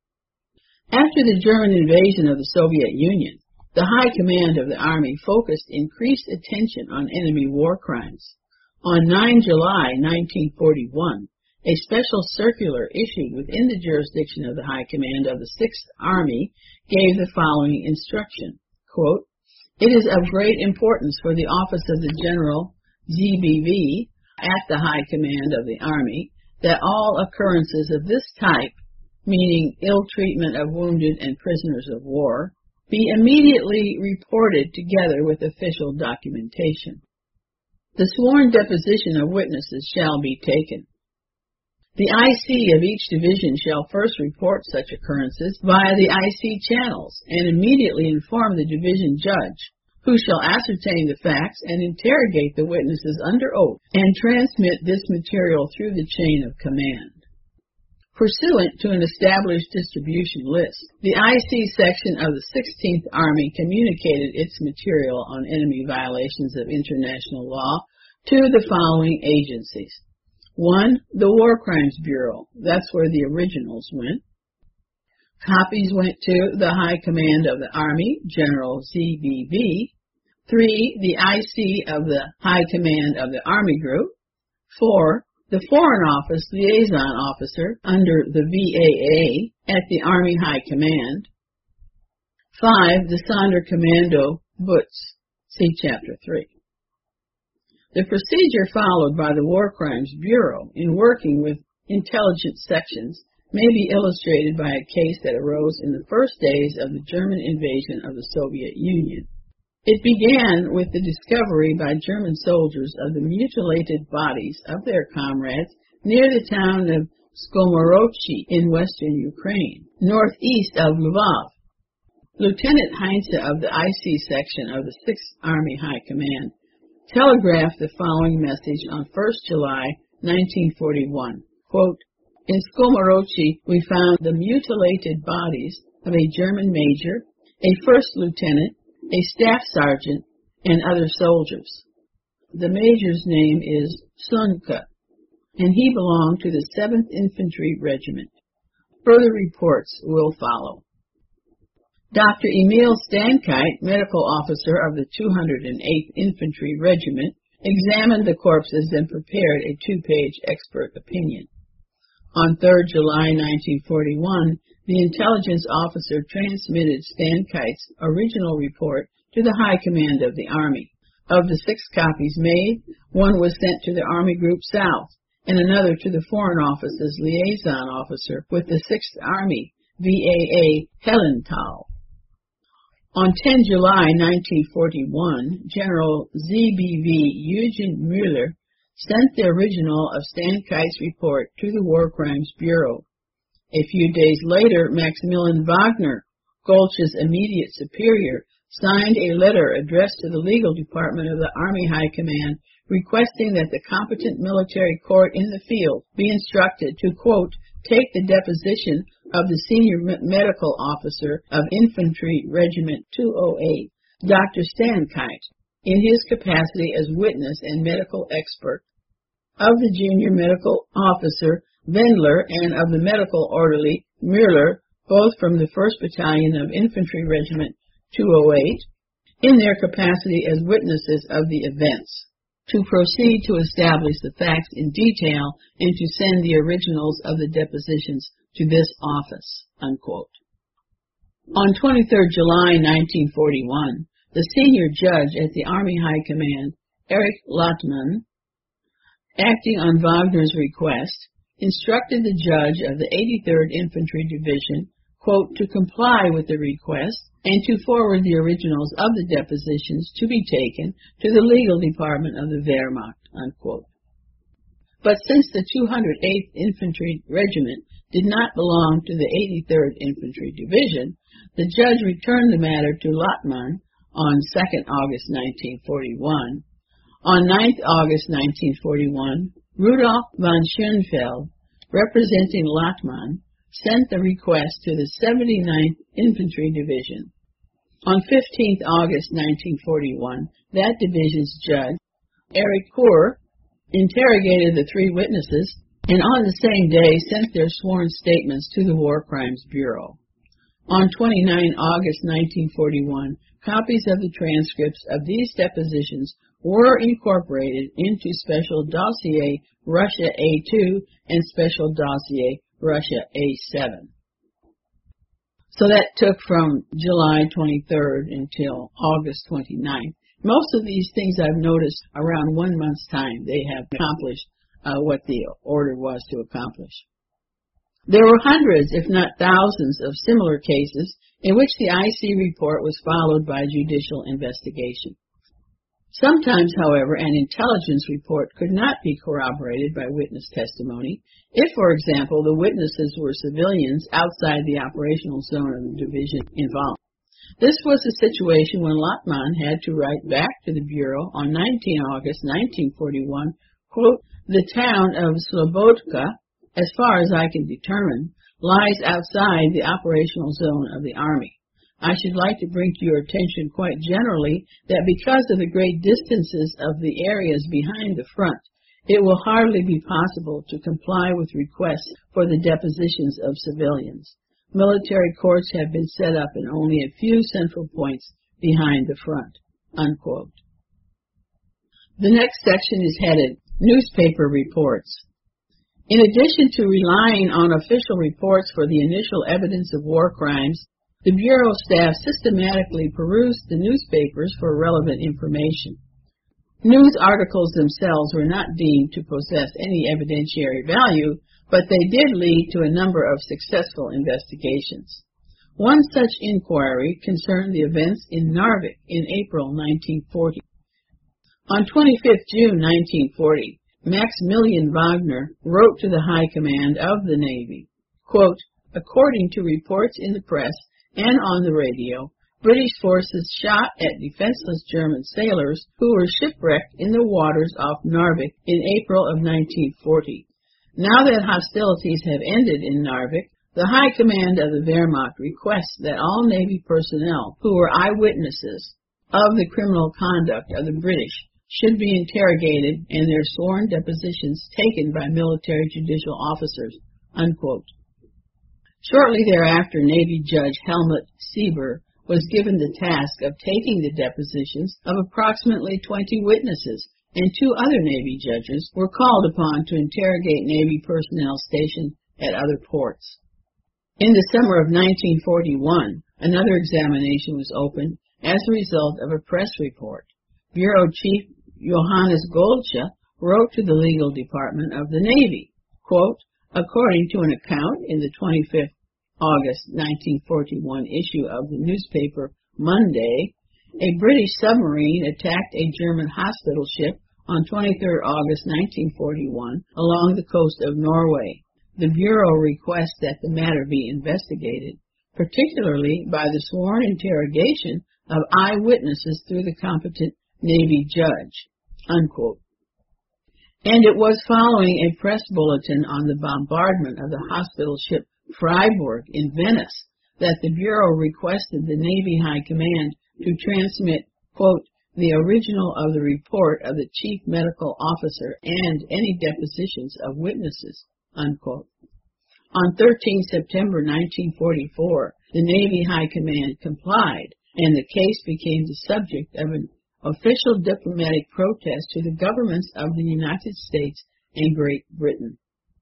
After the German invasion of the Soviet Union, the High Command of the Army focused increased attention on enemy war crimes. On 9 July 1941, a special circular issued within the jurisdiction of the High Command of the 6th Army gave the following instruction, quote, "It is of great importance for the office of the General ZBV at the High Command of the Army that all occurrences of this type, meaning ill treatment of wounded and prisoners of war, be immediately reported together with official documentation. The sworn deposition of witnesses shall be taken. The IC of each division shall first report such occurrences via the IC channels and immediately inform the division judge, who shall ascertain the facts and interrogate the witnesses under oath and transmit this material through the chain of command." Pursuant to an established distribution list, the IC section of the 16th Army communicated its material on enemy violations of international law to the following agencies. 1. The War Crimes Bureau. That's where the originals went. Copies went to the High Command of the Army, General ZBV. 3. The IC of the High Command of the Army Group. 4. The Foreign Office Liaison Officer under the VAA at the Army High Command. 5. The Sonderkommando Butz. See Chapter 3. The procedure followed by the War Crimes Bureau in working with intelligence sections may be illustrated by a case that arose in the first days of the German invasion of the Soviet Union. It began with the discovery by German soldiers of the mutilated bodies of their comrades near the town of Skomorochi in western Ukraine, northeast of Lvov. Lieutenant Heinze of the IC section of the 6th Army High Command telegraphed the following message on 1st July 1941, quote, "In Skomorochi we found the mutilated bodies of a German major, a first lieutenant, a staff sergeant, and other soldiers. The major's name is Sunke, and he belonged to the 7th Infantry Regiment. Further reports will follow." Dr. Emil Stankite, medical officer of the 208th Infantry Regiment, examined the corpses and prepared a 2-page expert opinion. On 3rd July 1941, the intelligence officer transmitted Stankite's original report to the High Command of the Army. Of the 6 copies made, one was sent to the Army Group South and another to the Foreign Office's liaison officer with the 6th Army, VAA Hellenthal. On 10 July 1941, General ZBV Eugen Müller sent the original of Stankite's report to the War Crimes Bureau. A few days later, Maximilian Wagner, Golch's immediate superior, signed a letter addressed to the legal department of the Army High Command requesting that the competent military court in the field be instructed to, quote, "take the deposition of the senior medical officer of Infantry Regiment 208, Dr. Stankite, in his capacity as witness and medical expert, of the junior medical officer Wendler and of the medical orderly Müller, both from the 1st Battalion of Infantry Regiment 208, in their capacity as witnesses of the events, to proceed to establish the facts in detail and to send the originals of the depositions to this office," unquote. On 23rd July 1941, the senior judge at the Army High Command, Erich Lottmann, acting on Wagner's request, instructed the judge of the 83rd Infantry Division, quote, "to comply with the request and to forward the originals of the depositions to be taken to the legal department of the Wehrmacht," unquote. But since the 208th Infantry Regiment did not belong to the 83rd Infantry Division, the judge returned the matter to Lottmann on 2nd August 1941. On 9th August 1941, Rudolf von Schoenfeld, representing Lottmann, sent the request to the 79th Infantry Division. On 15th August 1941, that division's judge, Erich Kur, interrogated the 3 witnesses and on the same day sent their sworn statements to the War Crimes Bureau. On 29 August 1941, copies of the transcripts of these depositions were incorporated into Special Dossier Russia A2 and Special Dossier Russia A7. So that took from July 23rd until August 29th. Most of these things I've noticed around 1 month's time they have accomplished what the order was to accomplish. There were hundreds, if not thousands, of similar cases in which the IC report was followed by judicial investigation. Sometimes, however, an intelligence report could not be corroborated by witness testimony if, for example, the witnesses were civilians outside the operational zone of the division involved. This was the situation when Lottmann had to write back to the Bureau on 19 August 1941, quote, "The town of Slobodka, as far as I can determine, lies outside the operational zone of the Army. I should like to bring to your attention quite generally that because of the great distances of the areas behind the front, it will hardly be possible to comply with requests for the depositions of civilians. Military courts have been set up in only a few central points behind the front," unquote. The next section is headed Newspaper Reports. In addition to relying on official reports for the initial evidence of war crimes, The Bureau staff systematically perused the newspapers for relevant information. News articles themselves were not deemed to possess any evidentiary value, but they did lead to a number of successful investigations. One such inquiry concerned the events in Narvik in April 1940. On 25th June 1940, Maximilian Wagner wrote to the High Command of the Navy, quote, "According to reports in the press and on the radio, British forces shot at defenseless German sailors who were shipwrecked in the waters off Narvik in April of 1940. Now that hostilities have ended in Narvik, the High Command of the Wehrmacht requests that all Navy personnel who were eyewitnesses of the criminal conduct of the British should be interrogated and their sworn depositions taken by military judicial officers," unquote. Shortly thereafter, Navy Judge Helmut Sieber was given the task of taking the depositions of approximately 20 witnesses, and 2 other Navy judges were called upon to interrogate Navy personnel stationed at other ports. In the summer of 1941, another examination was opened as a result of a press report. Bureau Chief Johannes Goldscha wrote to the legal department of the Navy, quote, "According to an account in the 25th August 1941 issue of the newspaper Monday, a British submarine attacked a German hospital ship on 23rd August 1941 along the coast of Norway. The Bureau requests that the matter be investigated, particularly by the sworn interrogation of eyewitnesses through the competent Navy judge," unquote. And it was following a press bulletin on the bombardment of the hospital ship Freiburg in Venice that the Bureau requested the Navy High Command to transmit, quote, "the original of the report of the Chief Medical Officer and any depositions of witnesses," unquote. On 13 September 1944, the Navy High Command complied, and the case became the subject of an official diplomatic protest to the governments of the United States and Great Britain.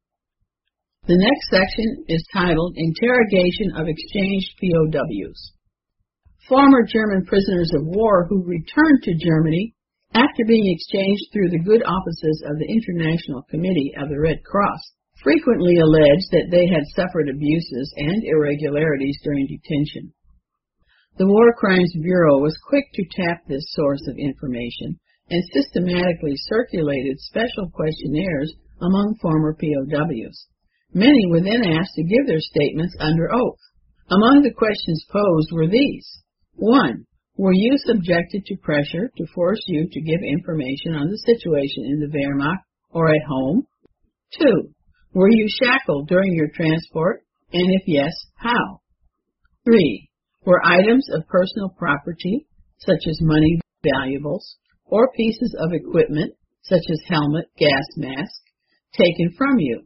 The next section is titled Interrogation of Exchanged POWs. Former German prisoners of war who returned to Germany after being exchanged through the good offices of the International Committee of the Red Cross frequently alleged that they had suffered abuses and irregularities during detention. The War Crimes Bureau was quick to tap this source of information and systematically circulated special questionnaires among former POWs. Many were then asked to give their statements under oath. Among the questions posed were these. 1. Were you subjected to pressure to force you to give information on the situation in the Wehrmacht or at home? 2. Were you shackled during your transport, and if yes, how? 3. Were items of personal property, such as money, valuables, or pieces of equipment, such as helmet, gas mask, taken from you?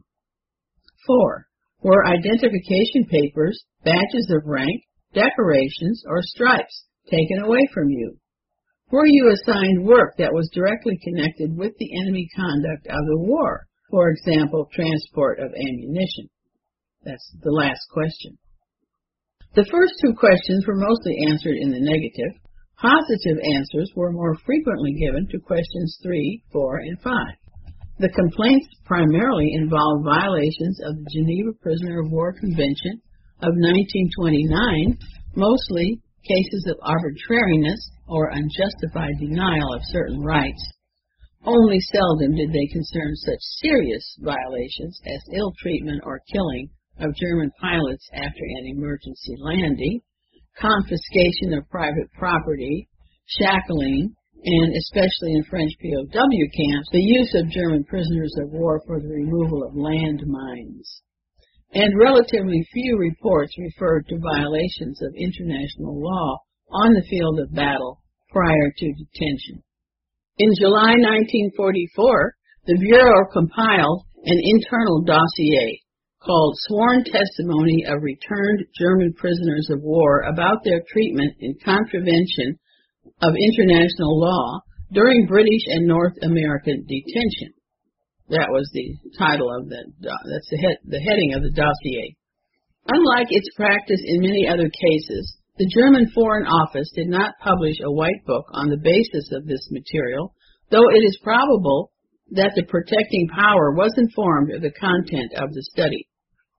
4. Were identification papers, badges of rank, decorations, or stripes taken away from you? Were you assigned work that was directly connected with the enemy conduct of the war, for example, transport of ammunition? That's the last question. The first 2 questions were mostly answered in the negative. Positive answers were more frequently given to questions 3, 4, and 5. The complaints primarily involved violations of the Geneva Prisoner of War Convention of 1929, mostly cases of arbitrariness or unjustified denial of certain rights. Only seldom did they concern such serious violations as ill treatment or killing of German pilots after an emergency landing, confiscation of private property, shackling, and especially in French POW camps, the use of German prisoners of war for the removal of landmines. And relatively few reports referred to violations of international law on the field of battle prior to detention. In July 1944, the Bureau compiled an internal dossier called Sworn Testimony of Returned German Prisoners of War about their treatment in contravention of international law during British and North American detention. That was the title of that's the heading of the dossier. Unlike its practice in many other cases, the German Foreign Office did not publish a white book on the basis of this material, though it is probable that the protecting power was informed of the content of the study.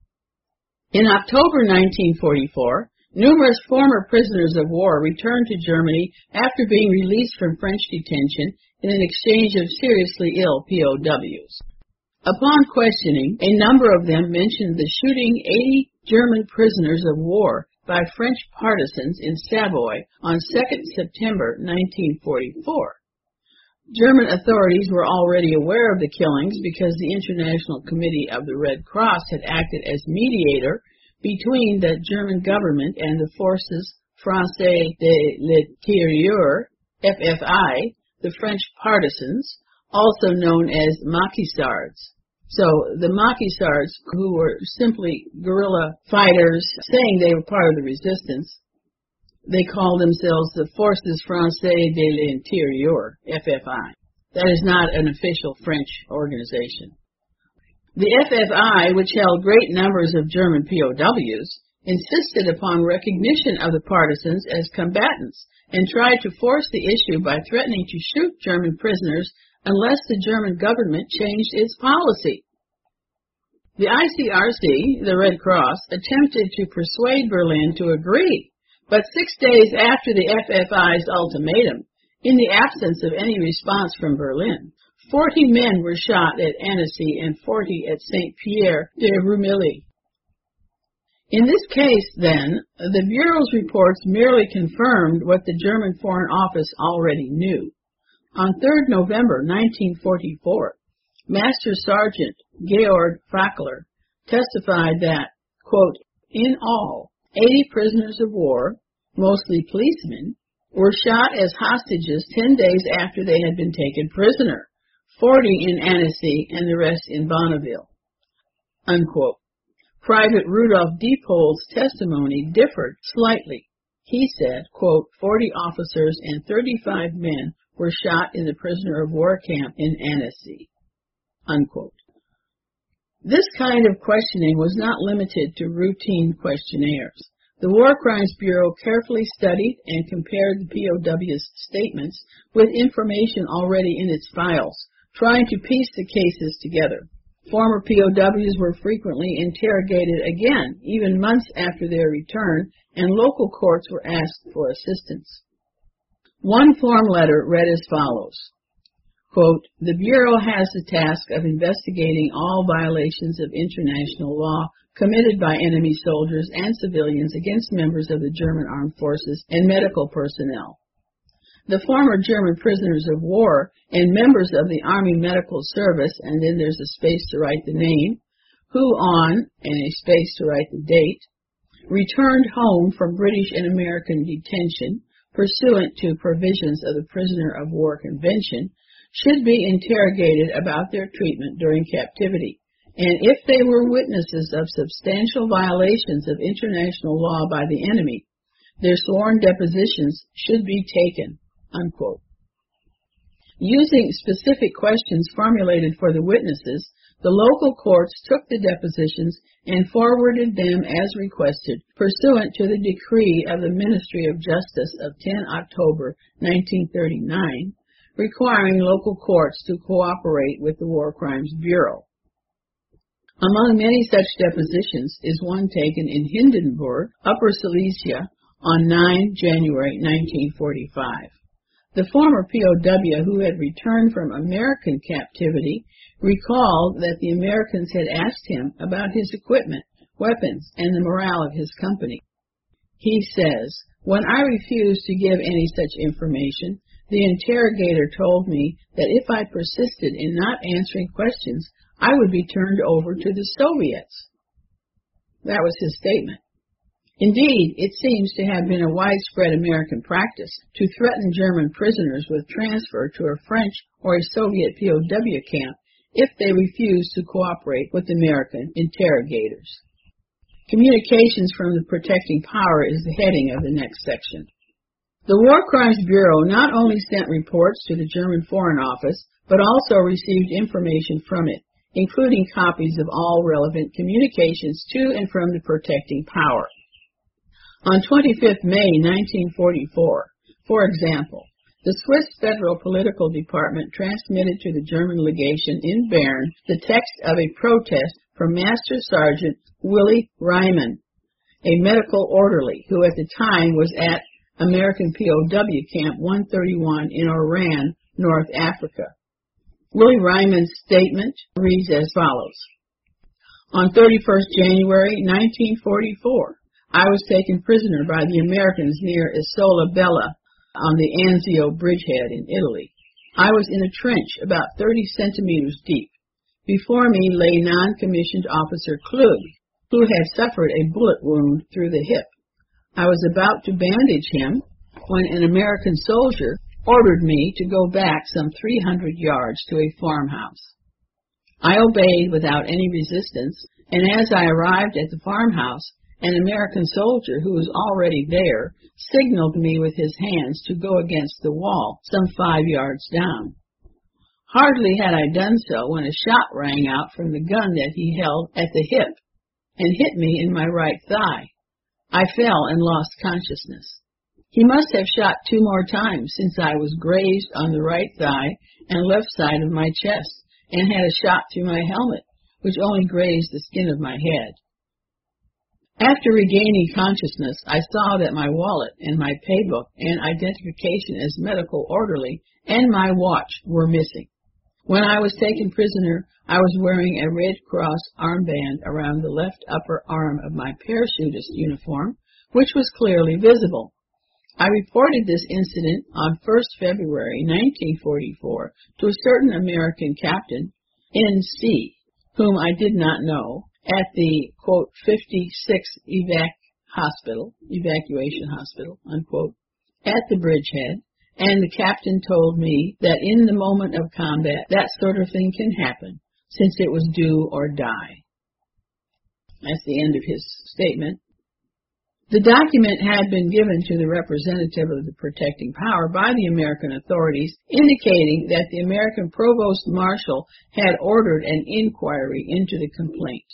In October 1944, numerous former prisoners of war returned to Germany after being released from French detention in an exchange of seriously ill POWs. Upon questioning, a number of them mentioned the shooting 80 German prisoners of war by French partisans in Savoy on 2nd September 1944. German authorities were already aware of the killings because the International Committee of the Red Cross had acted as mediator between the German government and the Forces Français de l'Intérieur, FFI, the French partisans, also known as maquisards. So the maquisards, who were simply guerrilla fighters saying they were part of the resistance, they called themselves the Forces Français de l'Intérieur, FFI. That is not an official French organization. The FFI, which held great numbers of German POWs, insisted upon recognition of the partisans as combatants and tried to force the issue by threatening to shoot German prisoners unless the German government changed its policy. The ICRC, the Red Cross, attempted to persuade Berlin to agree, but 6 days after the FFI's ultimatum, in the absence of any response from Berlin, 40 men were shot at Annecy and 40 at Saint-Pierre de Rumilly. In this case, then, the Bureau's reports merely confirmed what the German Foreign Office already knew. On 3rd November 1944, Master Sergeant Georg Fackler testified that, quote, in all, 80 prisoners of war, mostly policemen, were shot as hostages 10 days after they had been taken prisoner, 40 in Annecy and the rest in Bonneville, unquote. Private Rudolf Diepol's testimony differed slightly. He said, quote, 40 officers and 35 men were shot in the prisoner of war camp in Annecy, unquote. This kind of questioning was not limited to routine questionnaires. The War Crimes Bureau carefully studied and compared the POW's statements with information already in its files, trying to piece the cases together. Former POWs were frequently interrogated again, even months after their return, and local courts were asked for assistance. One form letter read as follows, quote, the Bureau has the task of investigating all violations of international law committed by enemy soldiers and civilians against members of the German armed forces and medical personnel. The former German prisoners of war and members of the Army Medical Service, and then there's a space to write the name, who on, and a space to write the date, returned home from British and American detention pursuant to provisions of the Prisoner of War Convention, should be interrogated about their treatment during captivity, and if they were witnesses of substantial violations of international law by the enemy, their sworn depositions should be taken, unquote. Using specific questions formulated for the witnesses, the local courts took the depositions and forwarded them as requested, pursuant to the decree of the Ministry of Justice of 10 October 1939, requiring local courts to cooperate with the War Crimes Bureau. Among many such depositions is one taken in Hindenburg, Upper Silesia, on 9 January 1945. The former POW who had returned from American captivity recalled that the Americans had asked him about his equipment, weapons, and the morale of his company. He says, when I refused to give any such information, the interrogator told me that if I persisted in not answering questions, I would be turned over to the Soviets. That was his statement. Indeed, it seems to have been a widespread American practice to threaten German prisoners with transfer to a French or a Soviet POW camp if they refused to cooperate with American interrogators. Communications from the protecting power is the heading of the next section. The War Crimes Bureau not only sent reports to the German Foreign Office, but also received information from it, including copies of all relevant communications to and from the protecting power. On 25th May 1944, for example, the Swiss Federal Political Department transmitted to the German legation in Bern the text of a protest from Master Sergeant Willy Reimann, a medical orderly who at the time was at American POW Camp 131 in Oran, North Africa. Willy Reimann's statement reads as follows. On 31st January 1944, I was taken prisoner by the Americans near Isola Bella on the Anzio bridgehead in Italy. I was in a trench about 30 centimeters deep. Before me lay non-commissioned officer Klug, who had suffered a bullet wound through the hip. I was about to bandage him when an American soldier ordered me to go back some 300 yards to a farmhouse. I obeyed without any resistance, and as I arrived at the farmhouse, an American soldier who was already there signaled me with his hands to go against the wall some 5 yards down. Hardly had I done so when a shot rang out from the gun that he held at the hip and hit me in my right thigh. I fell and lost consciousness. He must have shot 2 more times since I was grazed on the right thigh and left side of my chest and had a shot through my helmet, which only grazed the skin of my head. After regaining consciousness, I saw that my wallet and my paybook and identification as medical orderly and my watch were missing. When I was taken prisoner, I was wearing a Red Cross armband around the left upper arm of my parachutist uniform, which was clearly visible. I reported this incident on 1st February 1944 to a certain American captain, N.C., whom I did not know, at the, quote, 56th evacuation hospital, unquote, at the bridgehead, and the captain told me that in the moment of combat, that sort of thing can happen, since it was do or die. That's the end of his statement. The document had been given to the representative of the protecting power by the American authorities, indicating that the American provost marshal had ordered an inquiry into the complaint.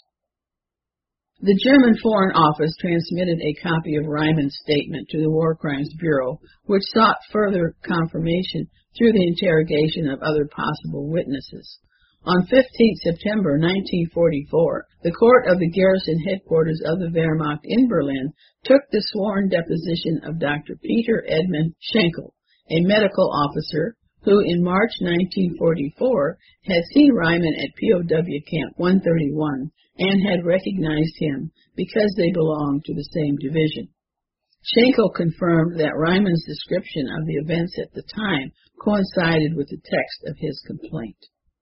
The German Foreign Office transmitted a copy of Reimann's statement to the War Crimes Bureau, which sought further confirmation through the interrogation of other possible witnesses. On 15 September 1944, the court of the garrison headquarters of the Wehrmacht in Berlin took the sworn deposition of Dr. Peter Edmund Schenkel, a medical officer who in March 1944 had seen Reimann at POW Camp 131 and had recognized him because they belonged to the same division. Schenkel confirmed that Reimann's description of the events at the time coincided with the text of his complaint.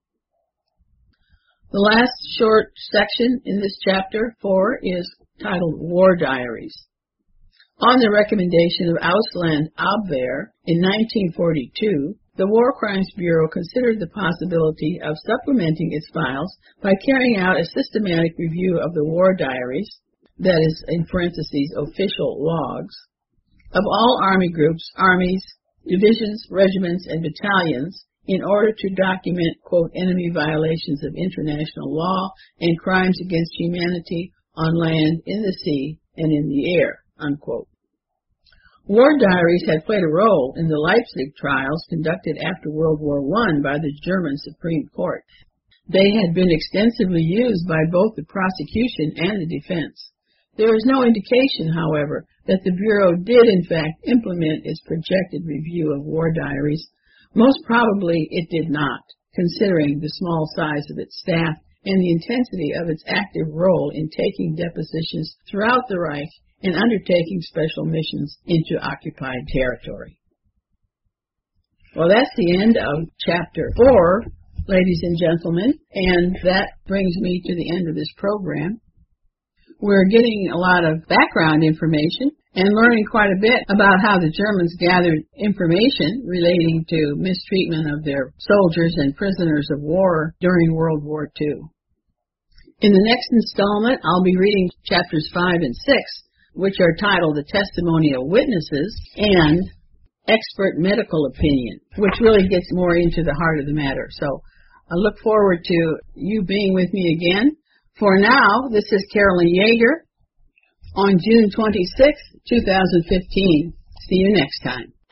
The last short section in this chapter 4 is titled War Diaries. On the recommendation of Ausland Abwehr in 1942, the War Crimes Bureau considered the possibility of supplementing its files by carrying out a systematic review of the war diaries, that is, in parentheses, official logs, of all Army groups, armies, divisions, regiments, and battalions, in order to document, quote, enemy violations of international law and crimes against humanity on land, in the sea, and in the air, unquote. War diaries had played a role in the Leipzig trials conducted after World War I by the German Supreme Court. They had been extensively used by both the prosecution and the defense. There is no indication, however, that the Bureau did in fact implement its projected review of war diaries. Most probably it did not, considering the small size of its staff and the intensity of its active role in taking depositions throughout the Reich and undertaking special missions into occupied territory. Well, that's the end of Chapter 4, ladies and gentlemen, and that brings me to the end of this program. We're getting a lot of background information and learning quite a bit about how the Germans gathered information relating to mistreatment of their soldiers and prisoners of war during World War II. In the next installment, I'll be reading Chapters 5 and 6, which are titled The Testimony of Witnesses and Expert Medical Opinion, which really gets more into the heart of the matter. So I look forward to you being with me again. For now, this is Carolyn Yeager on June 26, 2015. See you next time.